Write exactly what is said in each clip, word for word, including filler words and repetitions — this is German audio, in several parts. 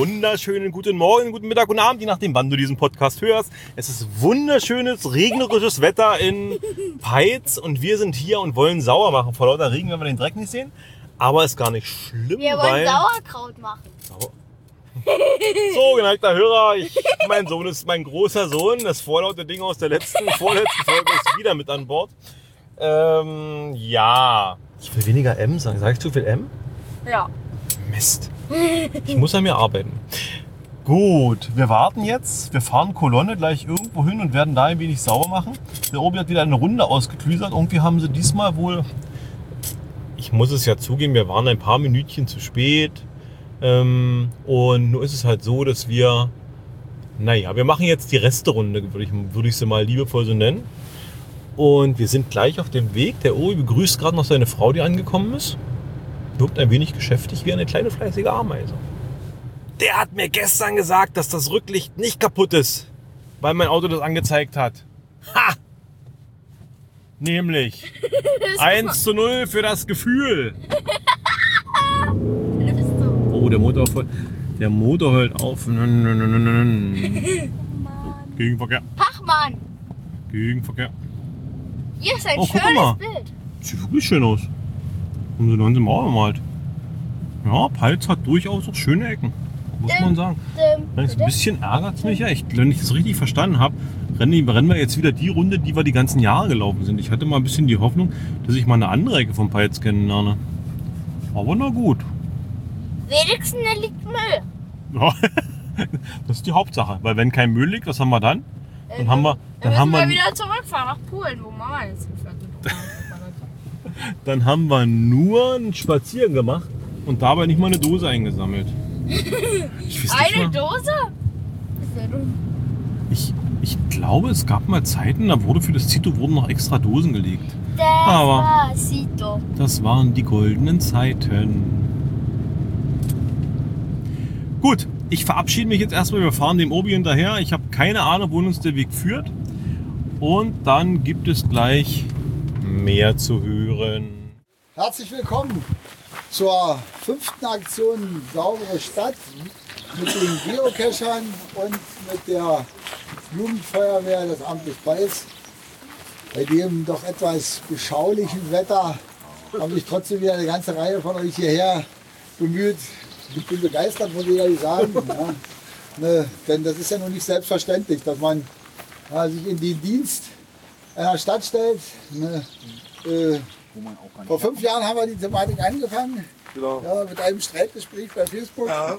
wunderschönen guten Morgen, guten Mittag, guten Abend, je nachdem, wann du diesen Podcast hörst. Es ist wunderschönes, regnerisches Wetter in Peitz und wir sind hier und wollen sauer machen. Vor lauter Regen werden wir den Dreck nicht sehen, aber ist gar nicht schlimm, wir weil... wollen Sauerkraut machen. Sauer so, geneigter Hörer, ich, mein Sohn ist mein großer Sohn. Das vorlaute Ding aus der letzten, vorletzten Folge ist wieder mit an Bord. Ähm, ja. Ich will weniger M sagen. Sag ich zu viel M? Ja. Mist. Ich muss an mir arbeiten. Gut, wir warten jetzt. Wir fahren Kolonne gleich irgendwo hin und werden da ein wenig sauber machen. Der Obi hat wieder eine Runde ausgeklüsert. Irgendwie haben sie diesmal wohl... Ich muss es ja zugeben, wir waren ein paar Minütchen zu spät. Ähm, und nur ist es halt so, dass wir... Naja, wir machen jetzt die Resterunde, würde ich, würde ich sie mal liebevoll so nennen. Und wir sind gleich auf dem Weg. Der Obi begrüßt gerade noch seine Frau, die angekommen ist. Wirkt ein wenig geschäftig wie eine kleine fleißige Ameise. Der hat mir gestern gesagt, dass das Rücklicht nicht kaputt ist, weil mein Auto das angezeigt hat. Ha! Nämlich eins zu null für das Gefühl. Oh, der Motor, der Motor hört auf. Gegenverkehr. Pachmann. Gegenverkehr. Hier ist ein Oh, guck mal. schönes Bild. Sieht wirklich schön aus. Haben sie eine ganze Mauer gemalt. Ja, Peitz hat durchaus auch schöne Ecken. Muss Dim, man sagen. dim, Ein dim. bisschen ärgert es mich ja. Ich, wenn ich das richtig verstanden habe, rennen, rennen wir jetzt wieder die Runde, die wir die ganzen Jahre gelaufen sind. Ich hatte mal ein bisschen die Hoffnung, dass ich mal eine andere Ecke von Peitz kennenlerne. Aber na gut. Wenigstens da liegt Müll. Ja, das ist die Hauptsache. Weil wenn kein Müll liegt, was haben wir dann? Dann Äh, haben wir, dann müssen haben wir wir, wieder zurückfahren nach Polen, wo Mama jetzt gefahren ist. dann haben wir nur einen Spaziergang gemacht und dabei nicht mal eine Dose eingesammelt. Ich weiß nicht Eine mal. Dose? Ist ja dumm. Ich, ich glaube, es gab mal Zeiten, da wurde für das Zito wurden noch extra Dosen gelegt. Aber Despacito. Das waren die goldenen Zeiten. Gut, ich verabschiede mich jetzt erstmal. Wir fahren dem Obi hinterher. Ich habe keine Ahnung, wohin uns der Weg führt. Und dann gibt es gleich mehr zu hören. Herzlich willkommen zur fünften Aktion Saubere Stadt mit den Geocachern und mit der Jugendfeuerwehr des Amtes Peitz. Bei dem doch etwas beschaulichen Wetter habe ich trotzdem wieder eine ganze Reihe von euch hierher bemüht. Ich bin begeistert, muss ich ehrlich sagen. Ja, ne, denn das ist ja nun nicht selbstverständlich, dass man ja, sich in den Dienst einer Stadt stellt. Ne, äh, vor fünf Jahren haben wir die Thematik angefangen. Genau. Ja, mit einem Streitgespräch bei Facebook. Ja.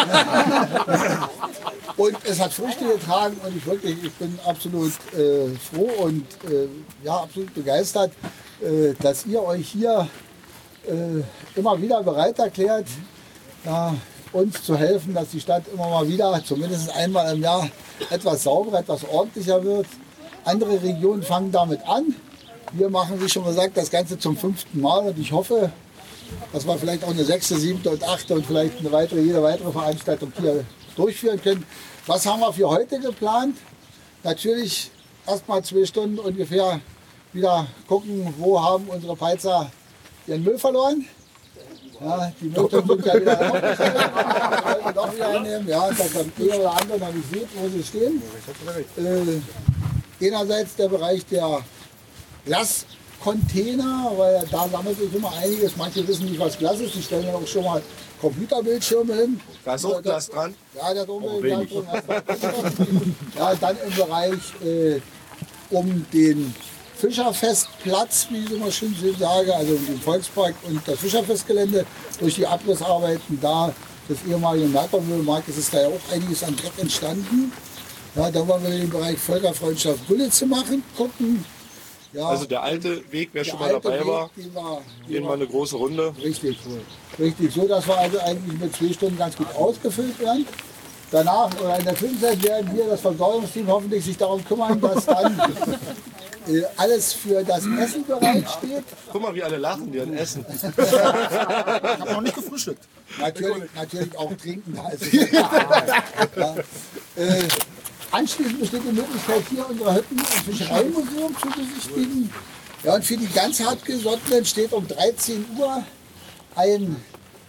Und es hat Früchte getragen und ich, wirklich, ich bin absolut äh, froh und äh, ja, absolut begeistert, äh, dass ihr euch hier äh, immer wieder bereit erklärt, ja, uns zu helfen, dass die Stadt immer mal wieder, zumindest einmal im Jahr, etwas sauberer, etwas ordentlicher wird. Andere Regionen fangen damit an. Wir machen, wie schon gesagt, das Ganze zum fünften Mal und ich hoffe, dass wir vielleicht auch eine sechste, siebte und achte und vielleicht eine weitere, jede weitere Veranstaltung hier durchführen können. Was haben wir für heute geplant? Natürlich erstmal zwei Stunden ungefähr wieder gucken, wo haben unsere Peitzer ihren Müll verloren. Ja, die Mülltonnen sind ja wieder wollen wir doch wieder einnehmen. Ja, dass der eine oder andere noch nicht sieht, wo sie stehen. Äh, einerseits der Bereich der Glascontainer, weil da sammelt sich immer einiges. Manche wissen nicht, was Glas ist. Die stellen ja auch schon mal Computerbildschirme hin. Da ist auch Glas dran? Ja, da ist auch Glas dran. Ja, dann im Bereich äh, um den Fischerfestplatz, wie ich immer schön sage, also den Volkspark und das Fischerfestgelände. Durch die Abrissarbeiten da des ehemaligen Merkermüllmarktes ist da ja auch einiges an Dreck entstanden. Ja, dann wollen wir den Bereich Völkerfreundschaft Gulitze machen, gucken. Ja, also der alte Weg, wer schon mal dabei Weg, war, die war die gehen war, wir eine große Runde. Richtig, richtig. So, dass wir also eigentlich mit zwei Stunden ganz gut ausgefüllt werden. Danach oder in der Zwischenzeit werden wir, das Versorgungsteam, hoffentlich sich darum kümmern, dass dann äh, alles für das Essen bereitsteht. Guck mal, wie alle lachen, die an Essen. Ich habe noch nicht gefrühstückt. Natürlich, natürlich auch trinken. Also, ja, äh, anschließend besteht die Möglichkeit, hier unsere Hütten im Fischereimuseum zu besichtigen. Ja, und für die ganz hartgesottenen steht um dreizehn Uhr ein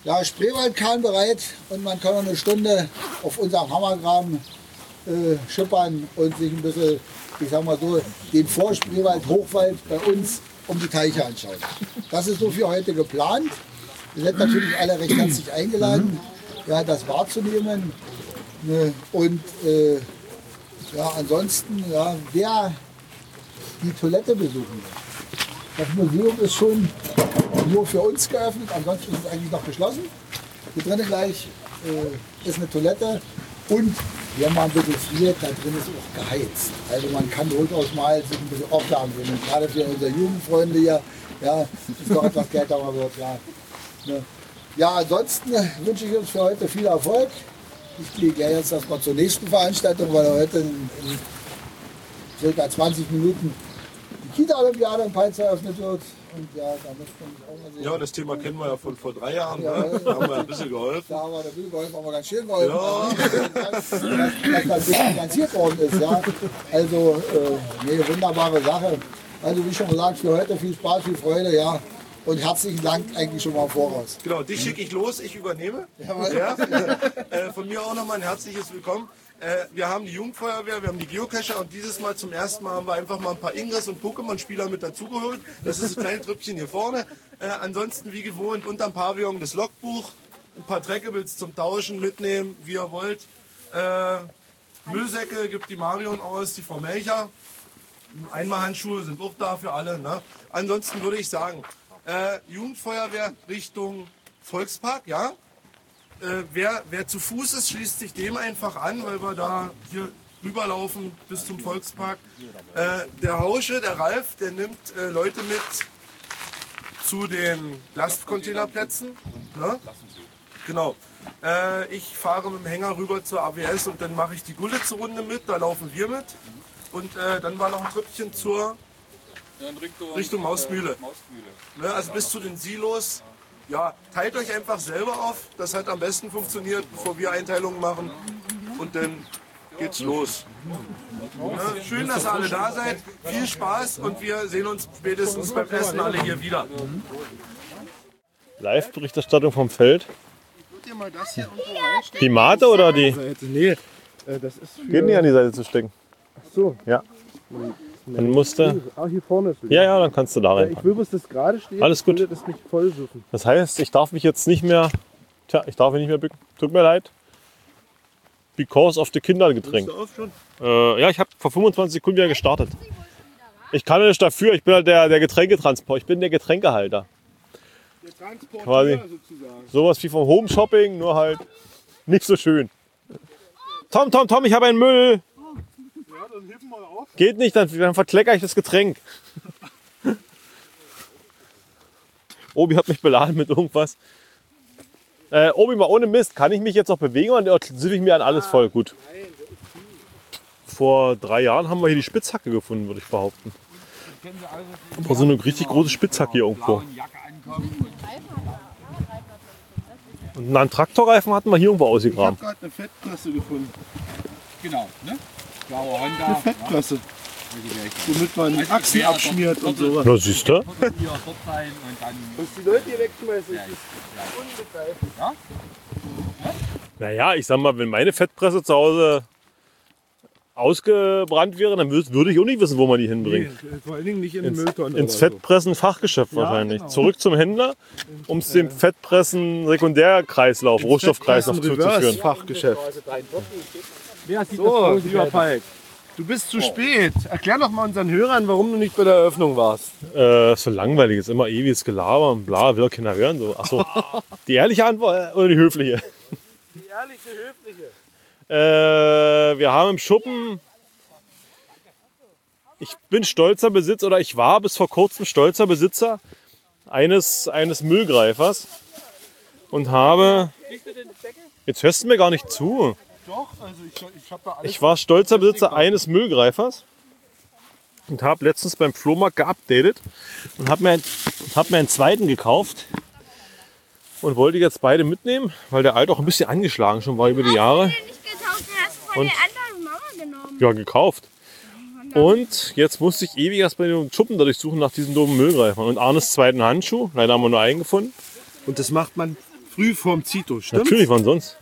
ja, Spreewaldkahn bereit und man kann noch eine Stunde auf unserem Hammergraben äh, schippern und sich ein bisschen, ich sag mal so, den Vorspreewald, Hochwald bei uns um die Teiche anschauen. Das ist so für heute geplant. Wir sind natürlich alle recht herzlich eingeladen, ja, das wahrzunehmen. Ne? Und äh, ja, ansonsten, ja, wer die Toilette besuchen will. Das Museum ist schon nur für uns geöffnet, ansonsten ist es eigentlich noch geschlossen. Hier drinnen gleich äh, ist eine Toilette und wenn man ein bisschen friert, da drin ist auch geheizt. Also man kann durchaus mal sich ein bisschen aufwärmen, gerade für unsere Jugendfreunde hier, ja, ist doch etwas kälter wird. Ja. Ne. Ja, ansonsten wünsche ich uns für heute viel Erfolg. Ich gehe gleich jetzt erstmal zur nächsten Veranstaltung, weil heute in, in circa zwanzig Minuten die Kita-Olympiade in Peitz eröffnet wird. Und ja, da möchte man mich auch mal sehen. Ja, das Thema kennen wir ja von vor drei Jahren. Ja, Ne? Da haben wir ein bisschen geholfen. Da haben wir ein bisschen geholfen, haben wir ganz schön geholfen. Ja. Dass, dass da ein bisschen finanziert worden ist. Ja. Also, äh, nee, wunderbare Sache. Also, wie schon gesagt, für heute viel Spaß, viel Freude. Ja. Und herzlichen Dank eigentlich schon mal im Voraus. Genau, dich schicke ich los, ich übernehme. Jawohl. Ja. Äh, von mir auch nochmal ein herzliches Willkommen. Äh, wir haben die Jugendfeuerwehr, wir haben die Geocacher und dieses Mal zum ersten Mal haben wir einfach mal ein paar Ingress- und Pokémon-Spieler mit dazugeholt. Das ist ein kleines Trüppchen hier vorne. Äh, ansonsten wie gewohnt unterm Pavillon das Logbuch, ein paar Trackables zum Tauschen mitnehmen, wie ihr wollt. Äh, Müllsäcke gibt die Marion aus, die Frau Melcher. Einmalhandschuhe sind auch da für alle. Ne? Ansonsten würde ich sagen, äh, Jugendfeuerwehr Richtung Volkspark, ja. Äh, wer, wer zu Fuß ist, schließt sich dem einfach an, weil wir da hier rüberlaufen bis zum Volkspark. Äh, der Hausche, der Ralf, der nimmt äh, Leute mit zu den Lastcontainerplätzen. Ne? Genau. Äh, ich fahre mit dem Hänger rüber zur A W S und dann mache ich die Gullitz-Runde mit, da laufen wir mit. Und äh, dann war noch ein Trüppchen zur Richtung, Richtung Mausmühle. Ne? Also bis zu den Silos. Ja, teilt euch einfach selber auf. Das hat am besten funktioniert, bevor wir Einteilungen machen. Und dann geht's los. Ja, schön, dass ihr alle da seid. Viel Spaß und wir sehen uns spätestens beim Essen alle hier wieder. Live-Berichterstattung vom Feld. Die Mate oder die? Nee, das ist für... Geht nicht an die Seite zu stecken. Ach so. Ja. Dann musst du. Ah, hier vorne ist Ja, ja, dann kannst du da rein. Ich will, bis das gerade steht. Alles gut. Ich will das nicht voll suchen. Das heißt, ich darf mich jetzt nicht mehr. Tja, ich darf mich nicht mehr bücken. Tut mir leid. Because of the Kindergetränk. Bist du auf schon? Äh, ja, ich habe vor fünfundzwanzig Sekunden wieder gestartet. Ich kann nicht dafür. Ich bin halt der, der Getränketransport. Ich bin der Getränkehalter. Der Transporteur Quasi. sozusagen. Sowas wie vom Home Shopping, nur halt nicht so schön. Tom, Tom, Tom, ich habe einen Müll. Ja, dann hilf mal auf. Geht nicht, dann, dann verkleckere ich das Getränk. Obi hat mich beladen mit irgendwas. Äh, Obi, mal ohne Mist, kann ich mich jetzt noch bewegen oder sippe ich mir an alles voll? Gut. Vor drei Jahren haben wir hier die Spitzhacke gefunden, würde ich behaupten. Aber so eine richtig große Spitzhacke hier irgendwo. Und einen Traktorreifen hatten wir hier irgendwo Ich habe ausgegraben. gerade eine Fettklasse gefunden. Genau, ne? Blaue Honda. Eine Fettklasse. Womit man Achsen abschmiert und sowas. Na, siehst du? Hier dort rein und dann. Was die Leute hier wegschmeißen, Ja, ist ja. unbegreiflich. Naja, ich sag mal, wenn meine Fettpresse zu Hause ausgebrannt wäre, dann wür- würde ich auch nicht wissen, wo man die hinbringt. Vor allen Dingen nicht in den Ins, Mülltonnen. ins oder so. Fettpressen-Fachgeschäft wahrscheinlich. genau. Zurück zum Händler, um es dem Fettpressen-Sekundärkreislauf, Rohstoffkreislauf zuzuführen. Fachgeschäft. Wer sieht So, das lieber Falk, du bist zu spät. Erklär doch mal unseren Hörern, warum du nicht bei der Eröffnung warst. Äh, so langweilig ist immer ewiges Gelaber und bla, will keiner hören. So. Achso, die ehrliche Antwort oder die höfliche? Die ehrliche, höfliche. Äh, wir haben im Schuppen. Ich bin stolzer Besitzer oder ich war bis vor kurzem stolzer Besitzer eines, eines Müllgreifers und habe. Jetzt hörst du mir gar nicht zu. Doch, also ich, ich habe da alles. Ich war stolzer Besitzer eines Müllgreifers und habe letztens beim Flohmarkt geupdatet und habe mir, ein- hab mir einen zweiten gekauft und wollte jetzt beide mitnehmen, weil der alte auch ein bisschen angeschlagen schon war über die Jahre. Hast du den nicht getauft? Den hast du von Und- der anderen Mama genommen. Ja, gekauft. Und jetzt musste ich ewig erst bei den Schuppen dadurch suchen nach diesen doofen Müllgreifern. Und Arnes zweiten Handschuh, leider haben wir nur einen gefunden. Und das macht man früh vorm Zito, stimmt? Natürlich, wann sonst?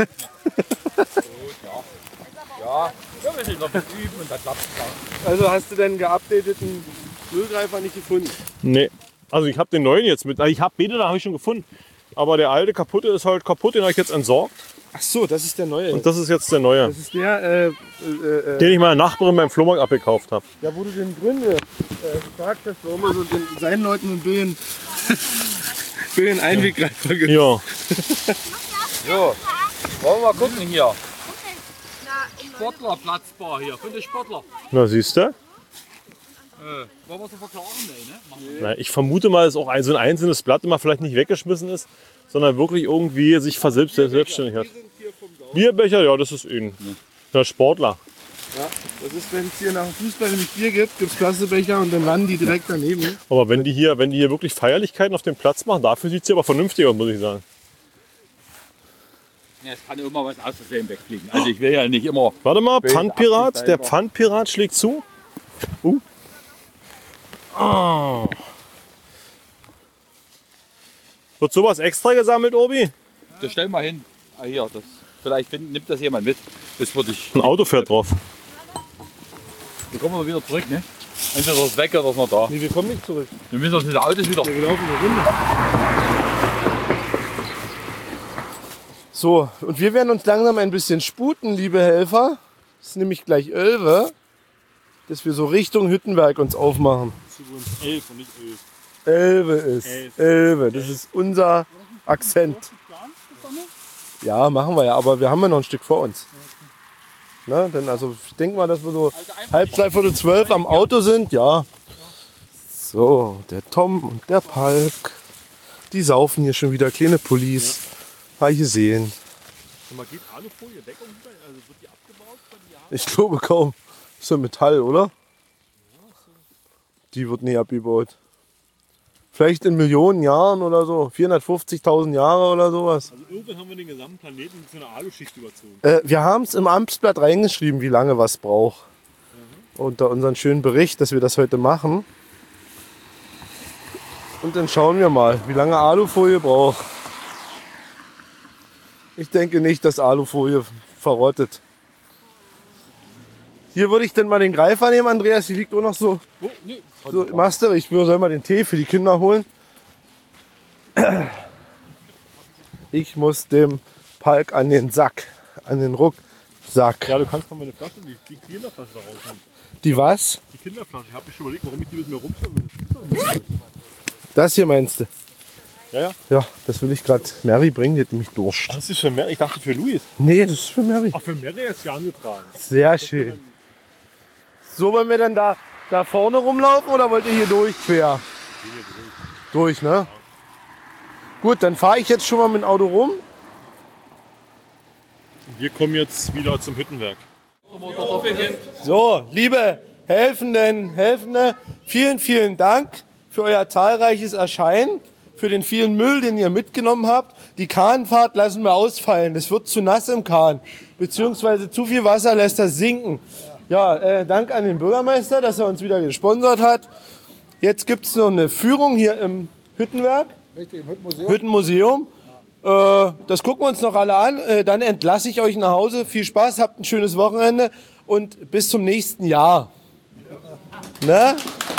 Ja, wir müssen noch üben und dann klappt es auch. Also hast du denn geupdateten Müllgreifer nicht gefunden? Nee. Also ich habe den neuen jetzt mit. Ich habe beide, da habe ich schon gefunden. Aber der alte kaputte ist halt kaputt, den habe ich jetzt entsorgt. Ach so, das ist der neue. Und das ist jetzt der neue, Das ist der, äh, äh, äh, den ich meiner Nachbarin beim Flohmarkt abgekauft habe. ja, wo du den Gründe äh, gefragt hast, warum er so den, seinen Leuten einen Billion, Billion Einweggreifer gibt. Ja. So, wollen wir mal gucken hier. Sportlerplatzbar hier, von den Sportler. Na, siehst du? Äh, wollen wir so verklagen? Nee, ne? Machen wir. Na, ich vermute mal, dass auch ein, so ein einzelnes Blatt immer vielleicht nicht weggeschmissen ist, sondern wirklich irgendwie sich verselbst selbstständig hat. Bierbecher, ja, das ist ihn. Der Sportler. Ja, das ist, wenn es hier nach dem Fußball nämlich Bier gibt, gibt es Plastikbecher und dann landen die direkt daneben. Aber wenn die hier, wenn die hier wirklich Feierlichkeiten auf dem Platz machen, dafür sieht es aber vernünftig aus, muss ich sagen. Ja, es kann immer was aus Versehen wegfliegen. Also ich will ja nicht immer. Warte mal, Bild Pfandpirat, der abgestellt. Pfandpirat schlägt zu. Uh. Ah. Wird sowas extra gesammelt, Obi? Das stell mal hin. Ah, hier, das, vielleicht find, nimmt das jemand mit. Das würde ich. Ein Auto fährt drauf. Dann kommen wir wieder zurück, ne? Entweder das weg oder das noch da. Nee, wir kommen nicht zurück. Wir müssen uns diese Autos wieder. Wir laufen eine Runde. So, und wir werden uns langsam ein bisschen sputen, liebe Helfer. Es ist nämlich gleich elf, dass wir so Richtung Hüttenwerk uns aufmachen. elf und nicht elf. Elbe ist. Elbe. Das ist unser Akzent. Ja, machen wir ja, aber wir haben ja noch ein Stück vor uns. Ne, denn also ich denke mal, dass wir so halb, dreiviertel zwölf am Auto sind. Ja. So, der Tom und der Palk. Die saufen hier schon wieder. Kleine Pullis. Habe ich gesehen. Geht Alufolie, Deckung wieder? Also wird die abgebaut von den Jahren? Ich glaube kaum. Ist ja Metall, oder? Die wird nie abgebaut. Vielleicht in Millionen Jahren oder so. vierhundertfünfzigtausend Jahre oder sowas. Also irgendwann haben wir den gesamten Planeten mit so einer Aluschicht überzogen. Äh, wir haben es im Amtsblatt reingeschrieben, wie lange was braucht. Mhm. Unter unseren schönen Bericht, dass wir das heute machen. Und dann schauen wir mal, wie lange Alufolie braucht. Ich denke nicht, dass Alufolie verrottet. Hier würde ich dann mal den Greifer nehmen, Andreas. Die liegt auch noch so. Oh, nee. So, Master, ich soll mal den Tee für die Kinder holen. Ich muss dem Palk an den Sack, an den Rucksack. Ja, du kannst noch mal eine Flasche, die, die Kinderflasche da rausnehmen. Die was? Die Kinderflasche. Ich habe mich schon überlegt, warum ich die mit mir rumschleppe. Das hier meinst du? Ja, ja. Ja, das will ich gerade Mary bringen, die hat nämlich Durst. Das ist für Mary. Ich dachte für Luis. Nee, das ist für Mary. Ach, für Mary ist ja angetragen. Sehr schön. So, wollen wir dann da, da vorne rumlaufen oder wollt ihr hier durch quer? Durch, ne? Gut, dann fahre ich jetzt schon mal mit dem Auto rum. Wir kommen jetzt wieder zum Hüttenwerk. So, liebe Helfenden, Helfende, vielen, vielen Dank für euer zahlreiches Erscheinen, für den vielen Müll, den ihr mitgenommen habt. Die Kahnfahrt lassen wir ausfallen. Es wird zu nass im Kahn, beziehungsweise zu viel Wasser lässt das sinken. Ja, äh, Dank an den Bürgermeister, dass er uns wieder gesponsert hat. Jetzt gibt es noch eine Führung hier im Hüttenwerk, Richtig, im Hüttenmuseum. Hüttenmuseum. Äh, das gucken wir uns noch alle an. Äh, dann entlasse ich euch nach Hause. Viel Spaß, habt ein schönes Wochenende und bis zum nächsten Jahr. Ne?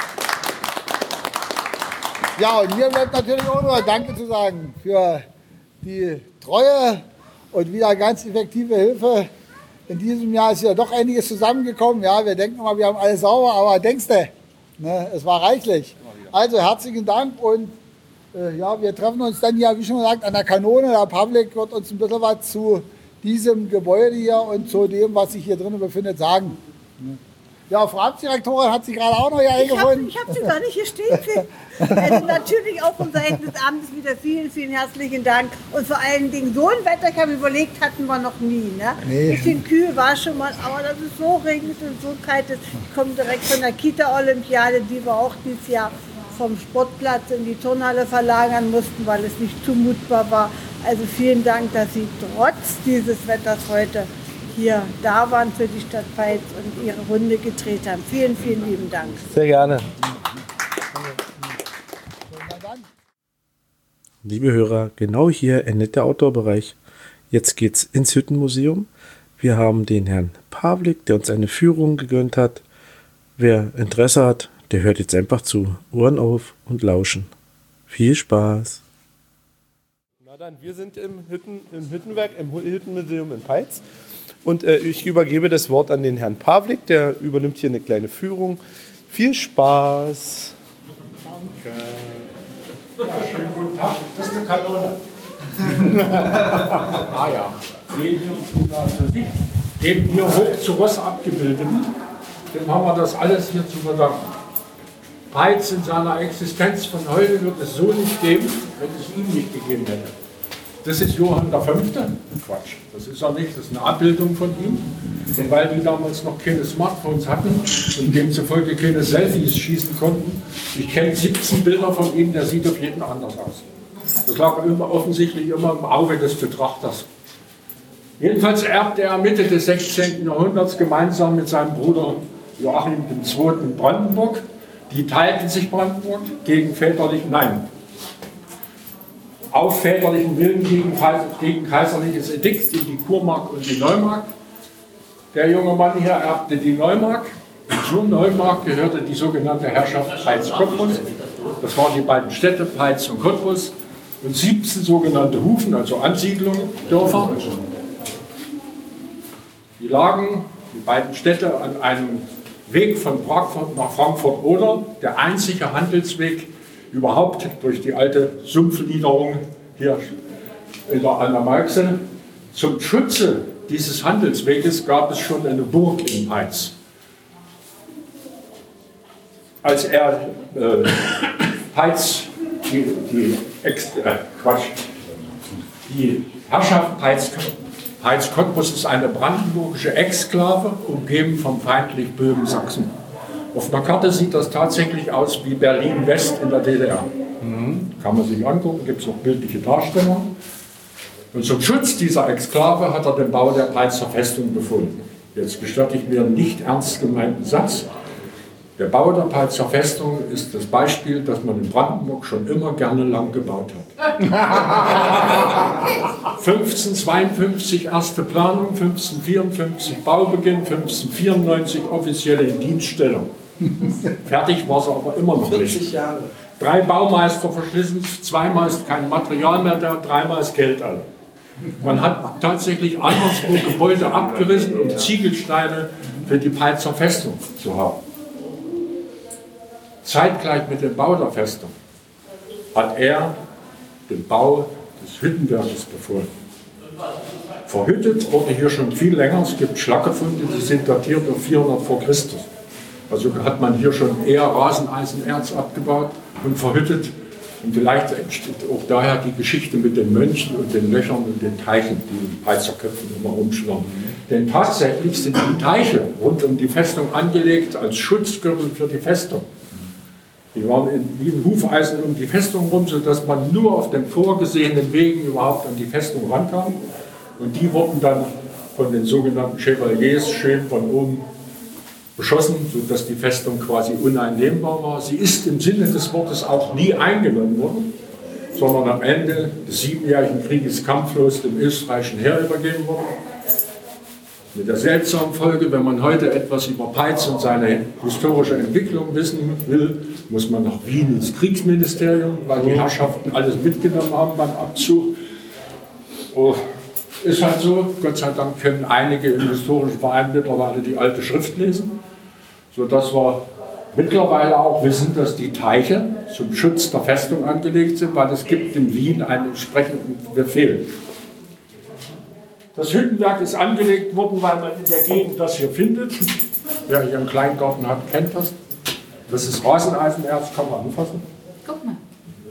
Ja, und mir bleibt natürlich auch nur Danke zu sagen für die treue und wieder ganz effektive Hilfe. In diesem Jahr ist ja doch einiges zusammengekommen. Ja, wir denken immer, wir haben alles sauber, aber denkst du, ne, es war reichlich. Also herzlichen Dank und äh, ja, wir treffen uns dann ja, wie schon gesagt, an der Kanone. Der Public wird uns ein bisschen was zu diesem Gebäude hier und zu dem, was sich hier drinnen befindet, sagen. Ja, Frau Amtsdirektorin hat sich gerade auch noch hier Ich habe eingefunden. hab sie gar nicht hier stehen. Also natürlich auch von Seiten des Amtes wieder vielen, vielen herzlichen Dank. Und vor allen Dingen, so ein Wetter, ich habe überlegt, hatten wir noch nie. Ne? Nee. Bisschen kühl war schon mal, aber dass es so regnet und so kalt ist. Ich komme direkt von der Kita-Olympiade, die wir auch dieses Jahr vom Sportplatz in die Turnhalle verlagern mussten, weil es nicht zumutbar war. Also vielen Dank, dass Sie trotz dieses Wetters heute hier da waren für die Stadt Peitz und ihre Runde gedreht haben. Vielen, vielen lieben Dank. Sehr gerne. Liebe Hörer, genau hier endet der Outdoor-Bereich. Jetzt geht's ins Hüttenmuseum. Wir haben den Herrn Pawlik, der uns eine Führung gegönnt hat. Wer Interesse hat, der hört jetzt einfach zu. Ohren auf und lauschen. Viel Spaß! Na dann, wir sind im, Hütten, im Hüttenwerk, im Hüttenmuseum in Peitz. Und äh, ich übergebe das Wort an den Herrn Pawlik, der übernimmt hier eine kleine Führung. Viel Spaß! Danke. Ja, schönen guten Tag. Das ist eine Kanone. Ah ja. Sehen wir also nicht. Dem hier hoch zu Ross abgebildeten, dem haben wir das alles hier zu verdanken. Peitz in seiner Existenz von heute wird es so nicht geben, wenn es ihn nicht gegeben hätte. Das ist Johann der Fünfte. Quatsch, das ist er nicht, das ist eine Abbildung von ihm. Und weil die damals noch keine Smartphones hatten und demzufolge keine Selfies schießen konnten, ich kenne siebzehn Bilder von ihm, der sieht auf jeden anders aus. Das lag immer, offensichtlich immer im Auge des Betrachters. Jedenfalls erbte er Mitte des sechzehnten Jahrhunderts gemeinsam mit seinem Bruder Joachim der Zweite in Brandenburg. Die teilten sich Brandenburg gegen väterlichen, nein, auf väterlichen Willen gegen, gegen kaiserliches Edikt in die Kurmark und die Neumark. Der junge Mann hier erbte die Neumark. Zur Neumark gehörte die sogenannte Herrschaft Peitz-Cottbus. Das waren die beiden Städte Peitz und Cottbus und siebzehn sogenannte Hufen, also Ansiedlungen, Dörfer. Die lagen, die beiden Städte, an einem Weg von Frankfurt nach Frankfurt-Oder, der einzige Handelsweg überhaupt durch die alte Sumpfniederung hier in der, an der Marxe. Zum Schutze dieses Handelsweges gab es schon eine Burg in Peitz. Als er äh, Peitz, die, die, Ex, äh, Quatsch, die Herrschaft Peitz, Peitz-Cottbus ist eine brandenburgische Exklave, umgeben vom feindlich Böhmen Sachsen. Auf einer Karte sieht das tatsächlich aus wie Berlin-West in der D D R. Mhm. Kann man sich angucken, gibt es noch bildliche Darstellungen. Und zum Schutz dieser Exklave hat er den Bau der Peitzer Festung befohlen. Jetzt gestatte ich mir einen nicht ernst gemeinten Satz. Der Bau der Peitzer Festung ist das Beispiel, das man in Brandenburg schon immer gerne lang gebaut hat. fünfzehnhundertzweiundfünfzig erste Planung, fünfzehnhundertvierundfünfzig Baubeginn, fünfzehnhundertvierundneunzig offizielle Indienststellung. Fertig war sie aber immer noch nicht. vierzig Jahre. Drei Baumeister verschlissen, zweimal ist kein Material mehr da, dreimal ist Geld alle. Man hat tatsächlich anderswo Gebäude abgerissen, um Ziegelsteine für die Peitzer Festung zu haben. Zeitgleich mit dem Bau der Festung hat er den Bau des Hüttenwerkes befohlen. Verhüttet wurde hier schon viel länger. Es gibt Schlackefunde, die sind datiert auf vierhundert vor Christus. Also hat man hier schon eher Raseneisenerz abgebaut und verhüttet. Und vielleicht entsteht auch daher die Geschichte mit den Mönchen und den Löchern und den Teichen, die in Peitzer Köpfen immer rumschwirren. Denn tatsächlich sind die Teiche rund um die Festung angelegt als Schutzgürtel für die Festung. Die waren in, wie ein Hufeisen um die Festung rum, sodass man nur auf den vorgesehenen Wegen überhaupt an die Festung rankam. Und die wurden dann von den sogenannten Chevaliers schön von oben beschossen, sodass die Festung quasi uneinnehmbar war. Sie ist im Sinne des Wortes auch nie eingenommen worden, sondern am Ende des Siebenjährigen Krieges kampflos dem österreichischen Heer übergeben worden. Mit der seltsamen Folge, wenn man heute etwas über Peitz und seine historische Entwicklung wissen will, muss man nach Wien ins Kriegsministerium, weil die Herrschaften alles mitgenommen haben beim Abzug. Oh, ist halt so, Gott sei Dank können einige im historischen Verein mittlerweile die alte Schrift lesen, sodass wir mittlerweile auch wissen, dass die Teiche zum Schutz der Festung angelegt sind, weil es gibt in Wien einen entsprechenden Befehl. Das Hüttenwerk ist angelegt worden, weil man in der Gegend das hier findet. Wer hier einen Kleingarten hat, kennt das. Das ist Raseneisenerz, kann man anfassen. Guck mal.